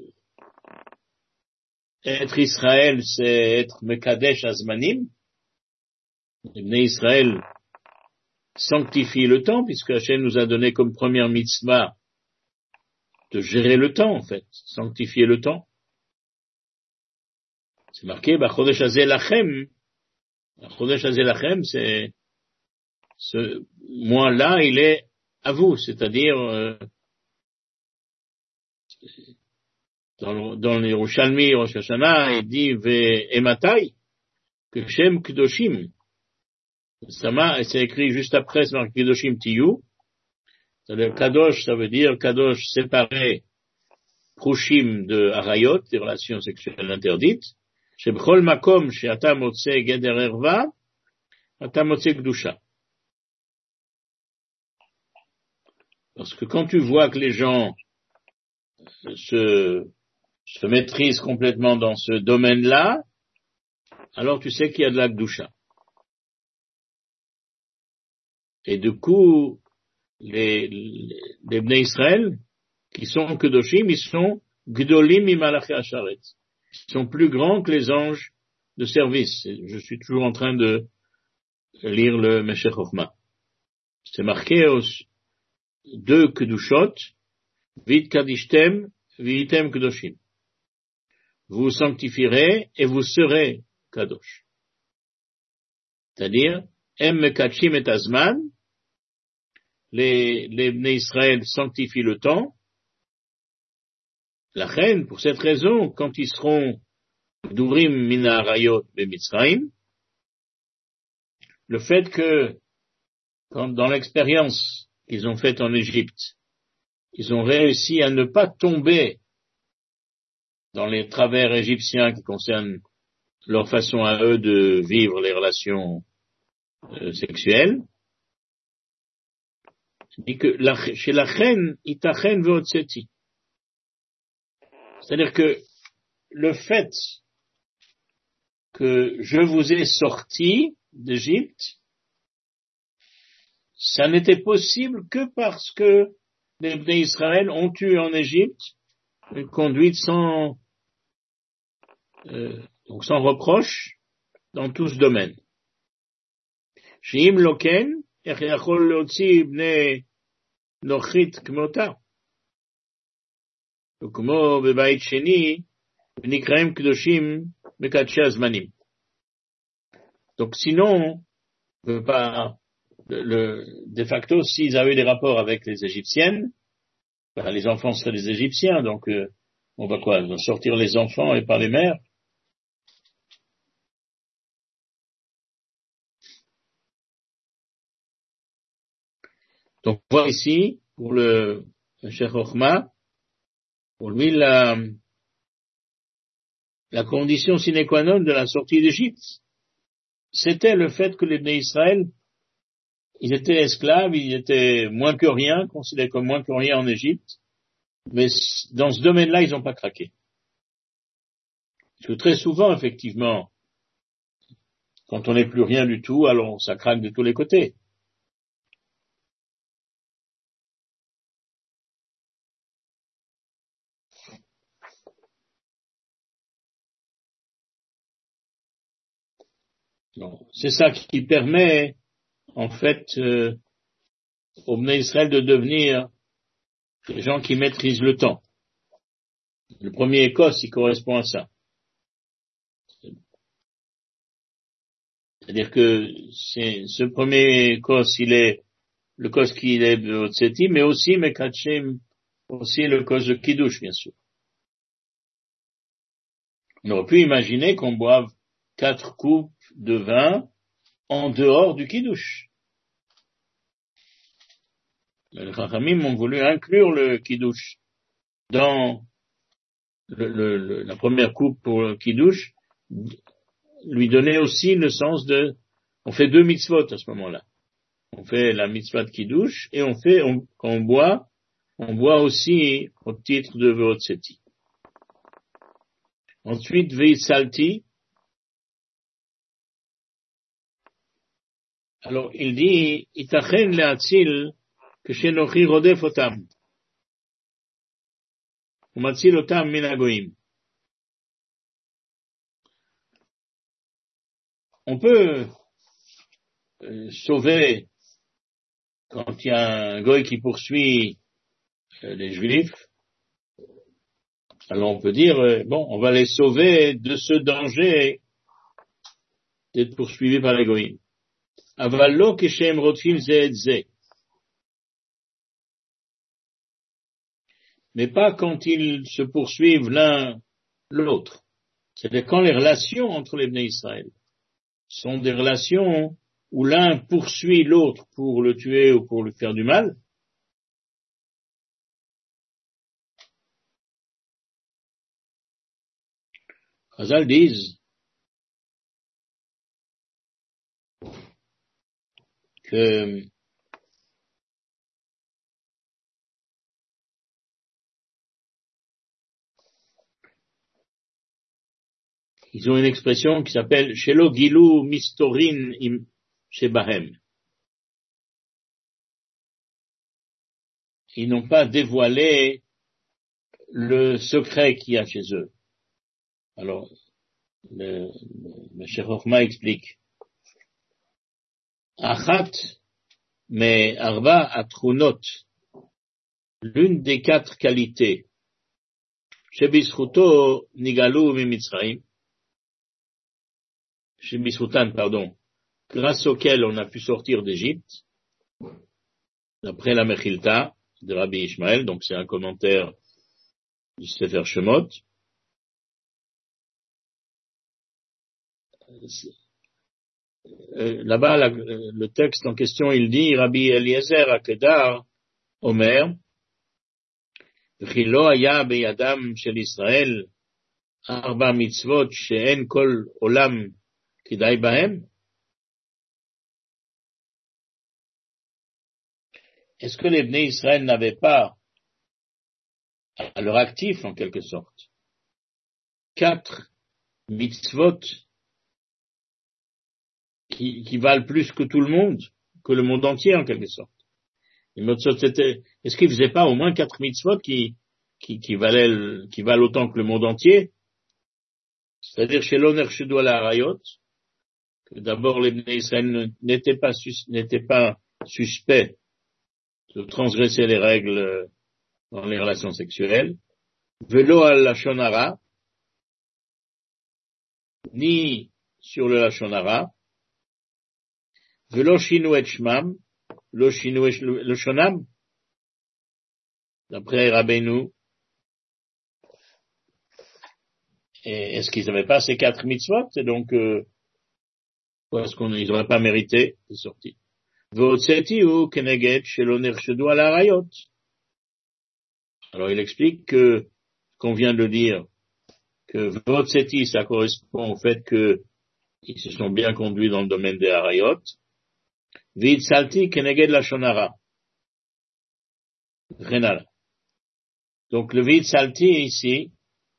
être Israël, c'est être Mekadesh Azmanim. Les Bnei Israël sanctifie le temps, puisque Hachem nous a donné comme première mitzvah de gérer le temps, en fait, sanctifier le temps. C'est marqué, Chodesh Hazeh Lachem. Chodesh Hazeh Lachem, c'est, ce mois-là, il est à vous, c'est-à-dire, dans les Yerushalmi, Rosh Hashanah, il dit, Ematai, que Shem Kedoshim. C'est écrit juste après, c'est marqué Kedoshim Tiyu. C'est-à-dire, Kadosh, ça veut dire Kadosh séparé, Prushim de Arayot, des relations sexuelles interdites. Shebchol Makom, She'ata Motse Geder Erva, Ata Motse Kedusha. Parce que quand tu vois que les gens se maîtrisent complètement dans ce domaine-là, alors tu sais qu'il y a de la Kedusha. Et du coup, les Bnei Israël, qui sont Kedoshim, ils sont Gdolim Imalachi Asharet. Ils sont plus grands que les anges de service. Je suis toujours en train de lire le Meshech Chochma. C'est marqué aux deux Kedushot, Vit Kadishtem, Vitem Kedoshim. Vous sanctifierez et vous serez Kadosh. C'est-à-dire, Em Mekachim et Azman, les Bnei Israël sanctifient le temps. La reine, pour cette raison, quand ils seront Durim Mina Arayot Bemitzraim, le fait que, dans l'expérience qu'ils ont faite en Égypte, ils ont réussi à ne pas tomber dans les travers égyptiens qui concernent leur façon à eux de vivre les relations sexuelles, dit que chez la reine, itachen veotseti. C'est-à-dire que le fait que je vous ai sorti d'Égypte, ça n'était possible que parce que les Bnei Israël ont eu en Égypte une conduite sans reproche dans tout ce domaine. Sheim loken, ech yachol leotzi bnei nochit kmota. וכמו בבית שני, ונקראים קדושים מקדשי הזמנים. Donc sinon, de facto, s'ils avaient des rapports avec les Égyptiennes, les enfants seraient des Égyptiens, donc on va quoi, on va sortir les enfants et pas les mères. Donc on voit ici, pour le Meshech Chochma, pour lui, la condition sine qua non de la sortie d'Égypte, c'était le fait que les Bnei Israël, ils étaient esclaves, ils étaient moins que rien, considérés comme moins que rien en Égypte, mais dans ce domaine-là, ils n'ont pas craqué. Parce que très souvent, effectivement, quand on n'est plus rien du tout, alors ça craque de tous les côtés. C'est ça qui permet, en fait, aux Bnei Israël de devenir des gens qui maîtrisent le temps. Le premier Écosse, il correspond à ça. C'est-à-dire que ce premier Écosse, il est le Kos qui est de Otseti, mais aussi Mekatchem, aussi le Kos de Kiddush, bien sûr. On aurait pu imaginer qu'on boive 4 coupes de vin en dehors du Kiddush. Les Chachamim ont voulu inclure le Kiddush dans la première coupe pour le Kiddush, lui donner aussi le sens de, on fait 2 mitzvot à ce moment-là. On fait la mitzvah de Kiddush et quand on boit aussi au titre de Veotseti. Ensuite, Veitzalti. Alors, il dit, Itachen le'atzil kshenochi rodef otam. Umatzil otam min hagoyim. On peut sauver quand il y a un goy qui poursuit les Juifs, Alors on peut dire, on va les sauver de ce danger d'être poursuivis par les goïms. Aval lo keshem rodfim ze et ze. Mais pas quand ils se poursuivent l'un l'autre. C'est-à-dire quand les relations entre les Bnei Israël sont des relations où l'un poursuit l'autre pour le tuer ou pour lui faire du mal. Chazal disent que ils ont une expression qui s'appelle Shelo Gilu Mistorin im Shebahem. Ils n'ont pas dévoilé le secret qu'il y a chez eux. Alors, le Cheikh Chochma explique. Achat mais Arba Atrunot, l'une des 4 qualités, Shebischuto Nigalu Mimitzraim, Shebischutan, grâce auquel on a pu sortir d'Égypte, d'après la Mechilta de Rabbi Ishmael, donc c'est un commentaire du Sefer Shemot. Là-bas, le texte en question, il dit, Rabbi Eliezer Akedar, Omer, Chilo haya beyadam shel Israël, arba mitzvot she'en kol olam kidai bahem. Est-ce que les Bnei Israël n'avaient pas, à leur actif en quelque sorte, 4 mitzvot qui valent plus que tout le monde, que le monde entier en quelque sorte? Est-ce qu'ils ne faisaient pas au moins 4 mitzvot qui valent autant que le monde entier? C'est-à-dire chez l'honneur Shedou la Harayot, que d'abord les Bnei Israël n'étaient pas suspects de transgresser les règles dans les relations sexuelles, velo al lashon hara, ni sur le lashon hara, velo shinu et shmam, lo shinu et loshonam, d'après Rabbeinu. Et est-ce qu'ils n'avaient pas ces 4 mitzvot? Et donc, est-ce qu'ils n'auraient pas mérité de sortir? V'otseti ou keneged shelo nershedu al harayot. Alors il explique que, qu'on vient de dire, que Votseti, ça correspond au fait qu'ils se sont bien conduits dans le domaine des harayot. V'itsalti keneged lashon hara. Renal. Donc le V'itsalti ici,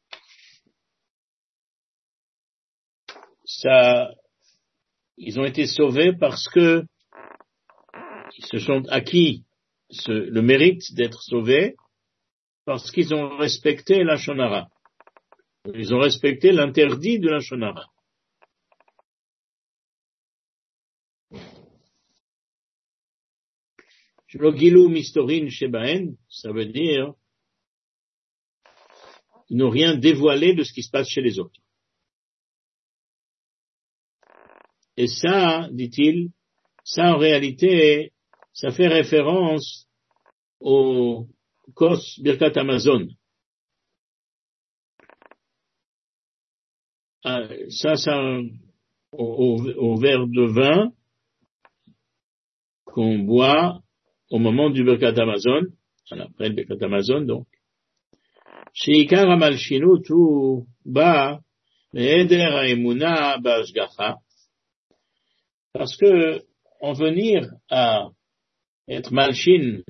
ça, ils ont été sauvés parce que ils se sont acquis le mérite d'être sauvés parce qu'ils ont respecté la lashon hara. Ils ont respecté l'interdit de la lashon hara. Shelo Gilu Mistorin Shebahen, ça veut dire ils n'ont rien dévoilé de ce qui se passe chez les autres. Et ça, dit-il, ça en réalité, ça fait référence au Kos Birkat Hamazon. Ça, au verre de vin qu'on boit au moment du Birkat Hamazon, après le Birkat Hamazon, donc. Sheikar Amalshinut hu ba me'eder ha'emuna ba'ashgacha. Parce que en venir à être malchin,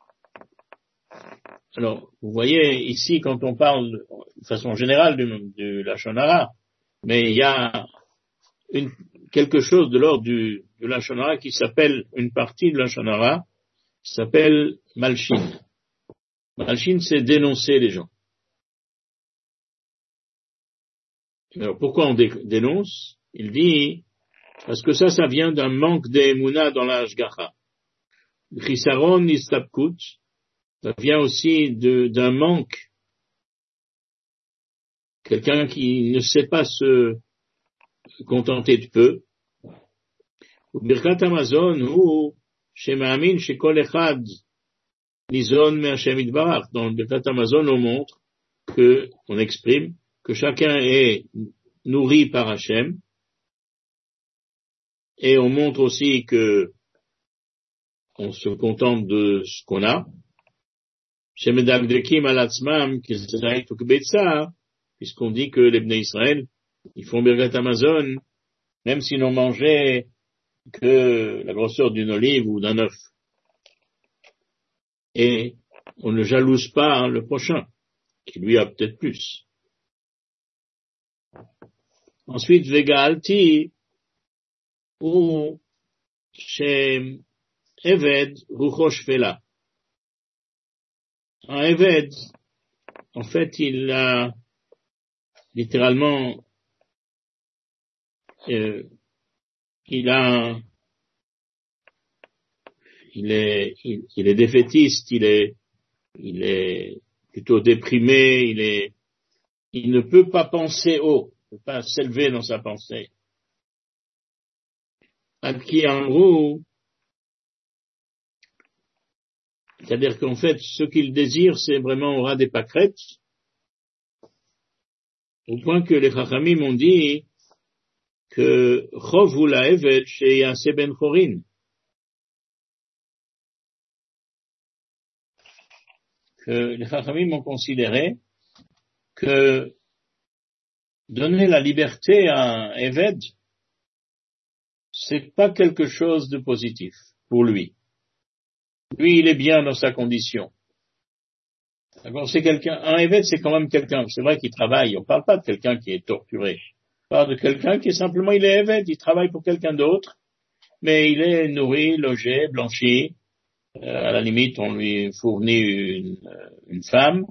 alors vous voyez ici quand on parle de façon générale du lashon hara, mais il y a quelque chose de l'ordre du lashon hara qui s'appelle, une partie de lashon hara qui s'appelle malchin. Malchin, c'est dénoncer les gens. Alors pourquoi on dénonce? Il dit parce que ça vient d'un manque d'émouna dans la hashgacha. Chisaron nistabkut, ça vient aussi d'un manque quelqu'un qui ne sait pas se contenter de peu. Birkat Hamazon ou Shemaamin Shekol Echad Nizon Me'Hashem Yitbarach. Dans le Birkat Hamazon, on montre on exprime que chacun est nourri par Hachem, et on montre aussi que on se contente de ce qu'on a. Shemedagdekim alatzmam kizayit ukbetsa, puisqu'on dit que les Bnei Israël, ils font Birkat Hamazon, même s'ils n'ont mangé que la grosseur d'une olive ou d'un œuf. Et on ne jalouse pas le prochain, qui lui a peut-être plus. Ensuite, Vegalti, ou chez Eved, Rucho Shvela. Un Eved, en fait, il a littéralement, il est défaitiste, il est plutôt déprimé, il ne peut pas penser haut, il ne peut pas s'élever dans sa pensée. Adki Amrou, c'est-à-dire qu'en fait, ce qu'il désire, c'est vraiment aura des pâquerettes, au point que les Chachamim ont dit que Chovu la Eved chez Yaseh ben Chorin, que les Chachamim ont considéré que donner la liberté à un Eved, c'est pas quelque chose de positif pour lui. Lui, il est bien dans sa condition. D'accord, c'est quelqu'un, un Eved, c'est quand même quelqu'un, c'est vrai qu'il travaille, on parle pas de quelqu'un qui est torturé. On parle de quelqu'un qui est simplement, il est Eved, il travaille pour quelqu'un d'autre, mais il est nourri, logé, blanchi, à la limite, on lui fournit une femme.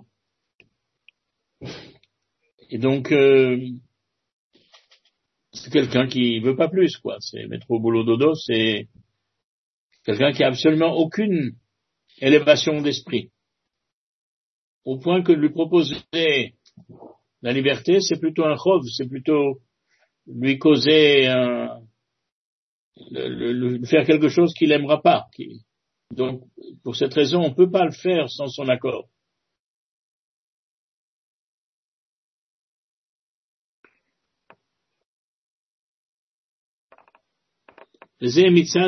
Et donc, c'est quelqu'un qui veut pas plus, quoi. C'est métro boulot dodo, c'est quelqu'un qui a absolument aucune élévation d'esprit. Au point que de lui proposer la liberté, c'est plutôt un chov, c'est plutôt lui causer faire quelque chose qu'il n'aimera pas. Donc, pour cette raison, on ne peut pas le faire sans son accord. C'est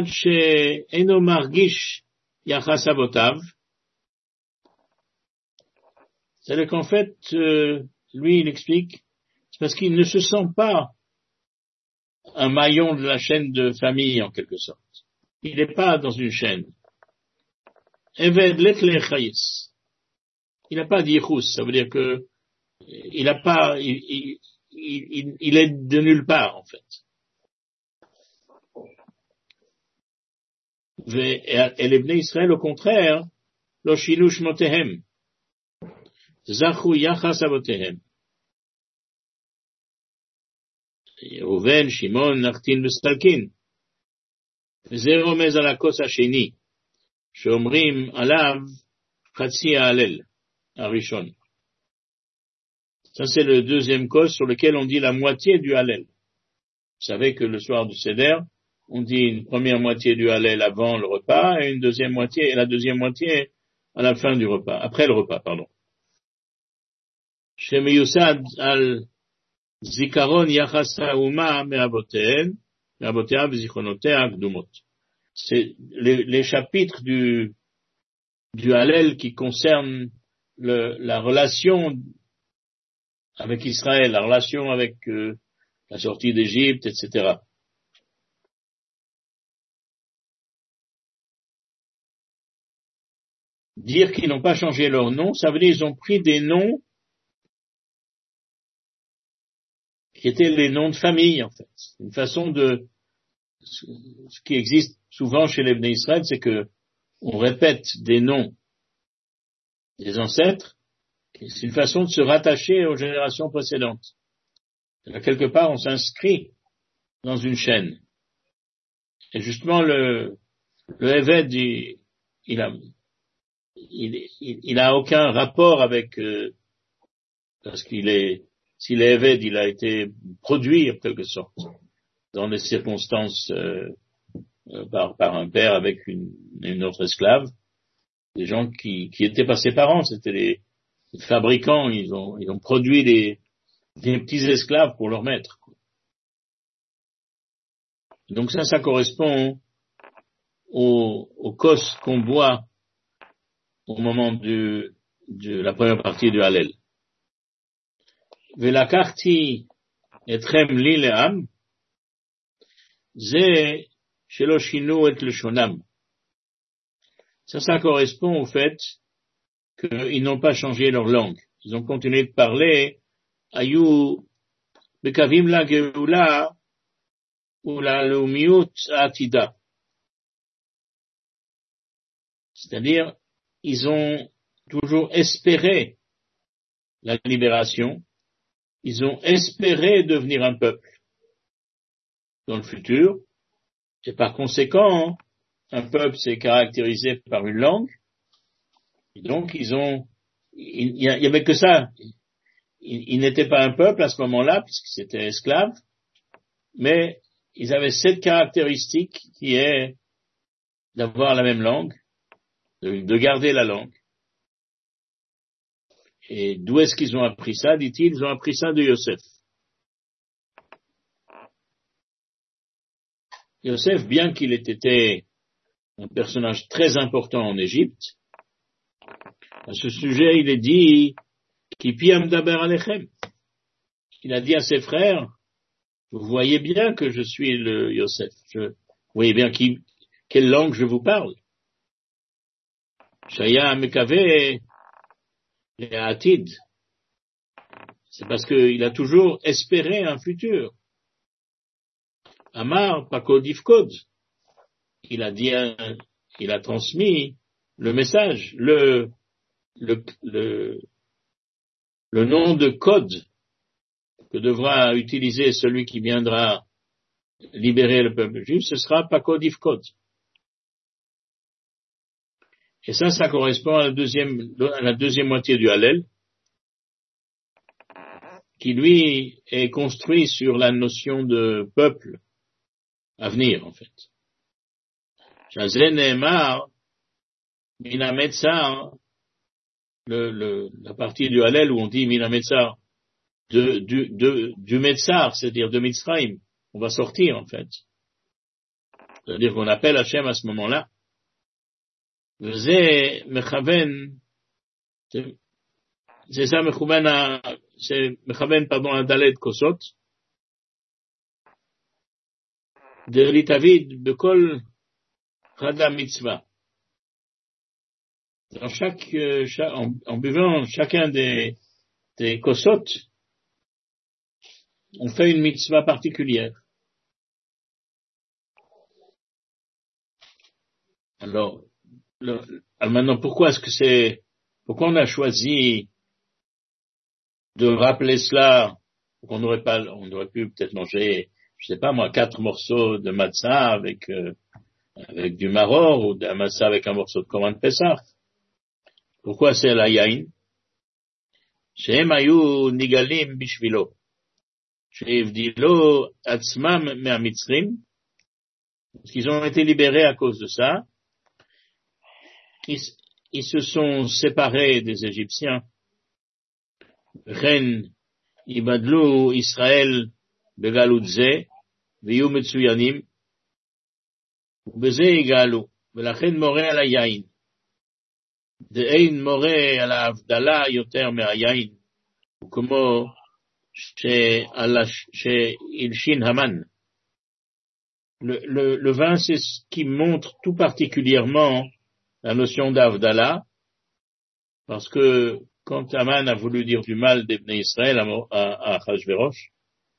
qu'en fait, lui, il explique, c'est parce qu'il ne se sent pas un maillon de la chaîne de famille, en quelque sorte. Il n'est pas dans une chaîne. Eved lekle chayis. Il n'a pas d'yichus, ça veut dire que il n'a pas, il est de nulle part, en fait. Et les Bnei Israël, au contraire, lo shinu shmotehem, zachu yachas avotehem. Reuven, Shimon, Nachtin, Vestalkin. וזה רומז על הכוס השני, שאומרים עליו חצי ההלל, הראשון. Ça, c'est le deuxième cos sur lequel on dit la moitié du Hallel. Vous savez que le soir du Seder, on dit une première moitié du Hallel avant le repas et la deuxième moitié à la fin du repas, après le repas, pardon. שמיוסד על זיכרון יחס האומה מאבותיה וזיכרונותיה הקדומות. C'est les chapitres du Hallel qui concernent la relation avec Israël, la relation avec la sortie d'Égypte, etc. Dire qu'ils n'ont pas changé leur nom, ça veut dire qu'ils ont pris des noms qui étaient les noms de famille, en fait. Une façon de... Ce qui existe souvent chez les Bnei Israël, c'est que on répète des noms des ancêtres. C'est une façon de se rattacher aux générations précédentes. Là, quelque part, on s'inscrit dans une chaîne. Et justement, le Eved, il a aucun rapport avec, parce qu'il est si l'Eved, il a été produit, en quelque sorte, dans des circonstances, par un père avec une autre esclave, des gens qui étaient pas ses parents, c'était les fabricants, ils ont produit des petits esclaves pour leur maître. Donc ça correspond au kos qu'on boit au moment de la première partie du Hallel. Velakarti etrem li le'am, ze shelo shinu et leshonam. Ça correspond au fait qu'ils n'ont pas changé leur langue. Ils ont continué de parler Ayu bekavim la geula ou la leumiut atida. C'est-à-dire, ils ont toujours espéré la libération, ils ont espéré devenir un peuple dans le futur, et par conséquent, un peuple c'est caractérisé par une langue, et donc il y avait que ça. Ils n'étaient pas un peuple à ce moment-là, puisque c'était esclaves, mais ils avaient cette caractéristique qui est d'avoir la même langue, de garder la langue. Et d'où est-ce qu'ils ont appris ça, dit-il? Ils ont appris ça de Yosef. Yosef, bien qu'il ait été un personnage très important en Égypte, à ce sujet, il est dit Ki pi amdaber alechem. Il a dit à ses frères, vous voyez bien que je suis le Yosef. Vous voyez bien quelle langue je vous parle. Shaya mekave le'atid. C'est parce qu'il a toujours espéré un futur. Amar pakodifkod. Il a transmis le message, le nom de code que devra utiliser celui qui viendra libérer le peuple juif, ce sera pakodifkod. Et ça correspond à la deuxième moitié du Hallel, qui lui est construit sur la notion de peuple à venir, en fait. Shazé Nehemar, Mina Metzar, la partie du Hallel où on dit Mina Metzar, du Metzar, c'est-à-dire de Mitzrayim, on va sortir, en fait. C'est-à-dire qu'on appelle Hachem à ce moment-là. C'est ça, Mechaven, pardon, un Dalet Kosot, de Litavid, Bekol, Chada Mitzvah. Dans en buvant chacun des Kosot, on fait une mitzvah particulière. Alors maintenant, pourquoi on a choisi de rappeler cela? On aurait pu peut-être manger, je sais pas moi, 4 morceaux de matzah avec du maror, ou d'un matzah avec un morceau de korban Pessah. Pourquoi c'est la yain? Shehem ayu nigalim bishvilo. Sheivdilo atzmam me'amitzrim. Parce qu'ils ont été libérés à cause de ça. Ils se sont séparés des Égyptiens. Chen ibadlu Israël begalutze viyu metsuyanim ubeze igalu velachen more ala yain de'ein more ala avdala yoter me'ayain כמו she'ilshin Haman. Le vin, c'est ce qui montre tout particulièrement la notion d'Avdala, parce que quand Haman a voulu dire du mal des Bnei Israël à Achashverosh,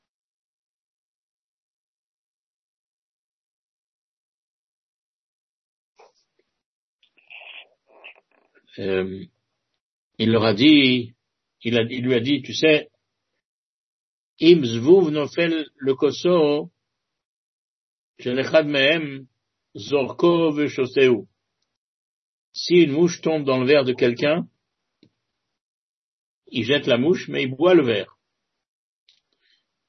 il leur a dit, il lui a dit, tu sais, Im zvuv nofel le koso, shel echad mehem zorko veshoseu. Si une mouche tombe dans le verre de quelqu'un, il jette la mouche, mais il boit le verre.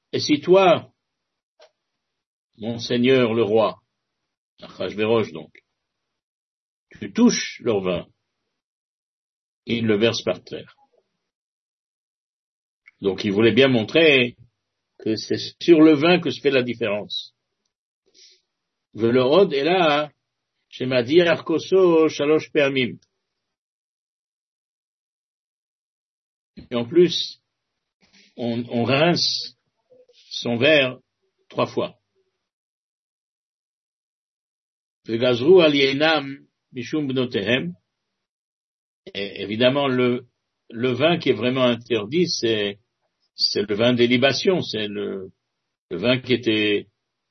Et si toi, mon seigneur le roi, Achashverosh donc, tu touches leur vin, ils le versent par terre. Donc il voulait bien montrer que c'est sur le vin que se fait la différence. Velorod est là, Shemadi Arkoso Shalosh Peamim. Et en plus, on rince son verre 3 fois. Vegazru alienam mishum bnotehem. Et évidemment, le vin qui est vraiment interdit, c'est le vin des libations, c'est le vin qui était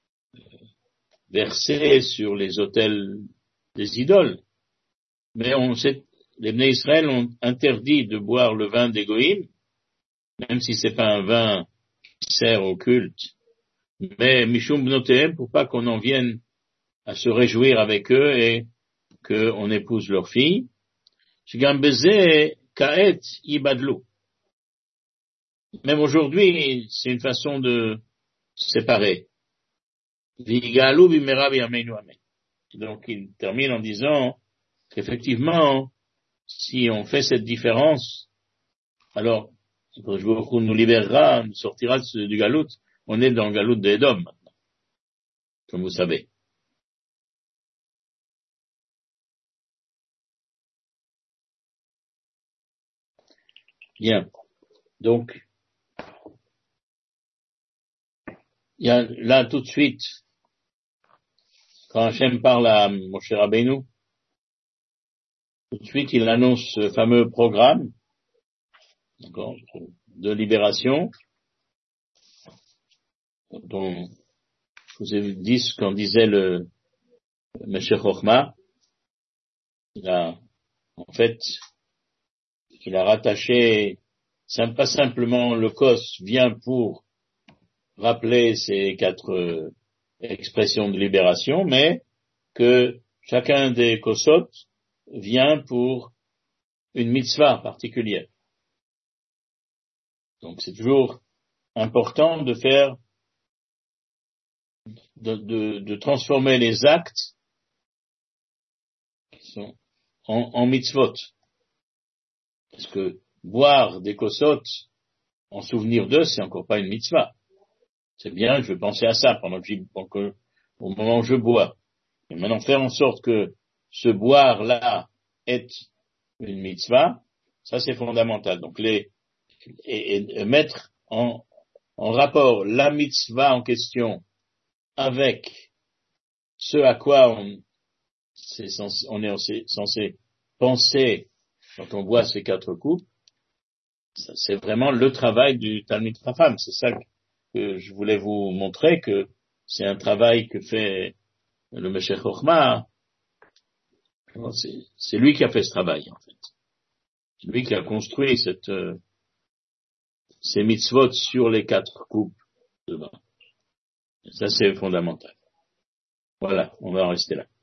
versé sur les autels des idoles. Mais on sait, les Bnei Israël ont interdit de boire le vin des Goïm, même si c'est pas un vin qui sert au culte. Mais Mishum Bnotehem, pour pas qu'on en vienne à se réjouir avec eux et qu'on épouse leur fille. Shigam Bezeh Kaet Ibadlu. Même aujourd'hui, c'est une façon de séparer. Vigalu bimera biyameinu amen. Donc il termine en disant qu'effectivement, si on fait cette différence, alors quand Baruch nous libérera, nous sortira du galout. On est dans le galout d'Edom maintenant, comme vous savez. Bien. Donc, il y a là tout de suite, quand Hachem parle à Moshe Rabbeinu, tout de suite il annonce ce fameux programme, d'accord, de libération, dont je vous ai dit ce qu'en disait le Meshech Chochma. En fait, il a rattaché, pas simplement le Kos vient pour rappeler ces 4 expressions de libération, mais que chacun des Kosot vient pour une mitzvah particulière. Donc c'est toujours important de faire, de transformer les actes qui sont en mitzvot. Parce que boire des kosot en souvenir d'eux, c'est encore pas une mitzvah. C'est bien, je vais penser à ça au moment où je bois. Et maintenant, faire en sorte que ce boire-là est une mitzvah, ça c'est fondamental. Donc et mettre en rapport la mitzvah en question avec ce à quoi on est censé penser quand on boit ces 4 coupes, c'est vraiment le travail du Talmid Chacham. C'est ça que je voulais vous montrer, que c'est un travail que fait le Meshech Chochma. C'est lui qui a fait ce travail, en fait. C'est lui qui a construit ces mitzvot sur les 4 coupes de vin. Ça, c'est fondamental. Voilà, on va en rester là.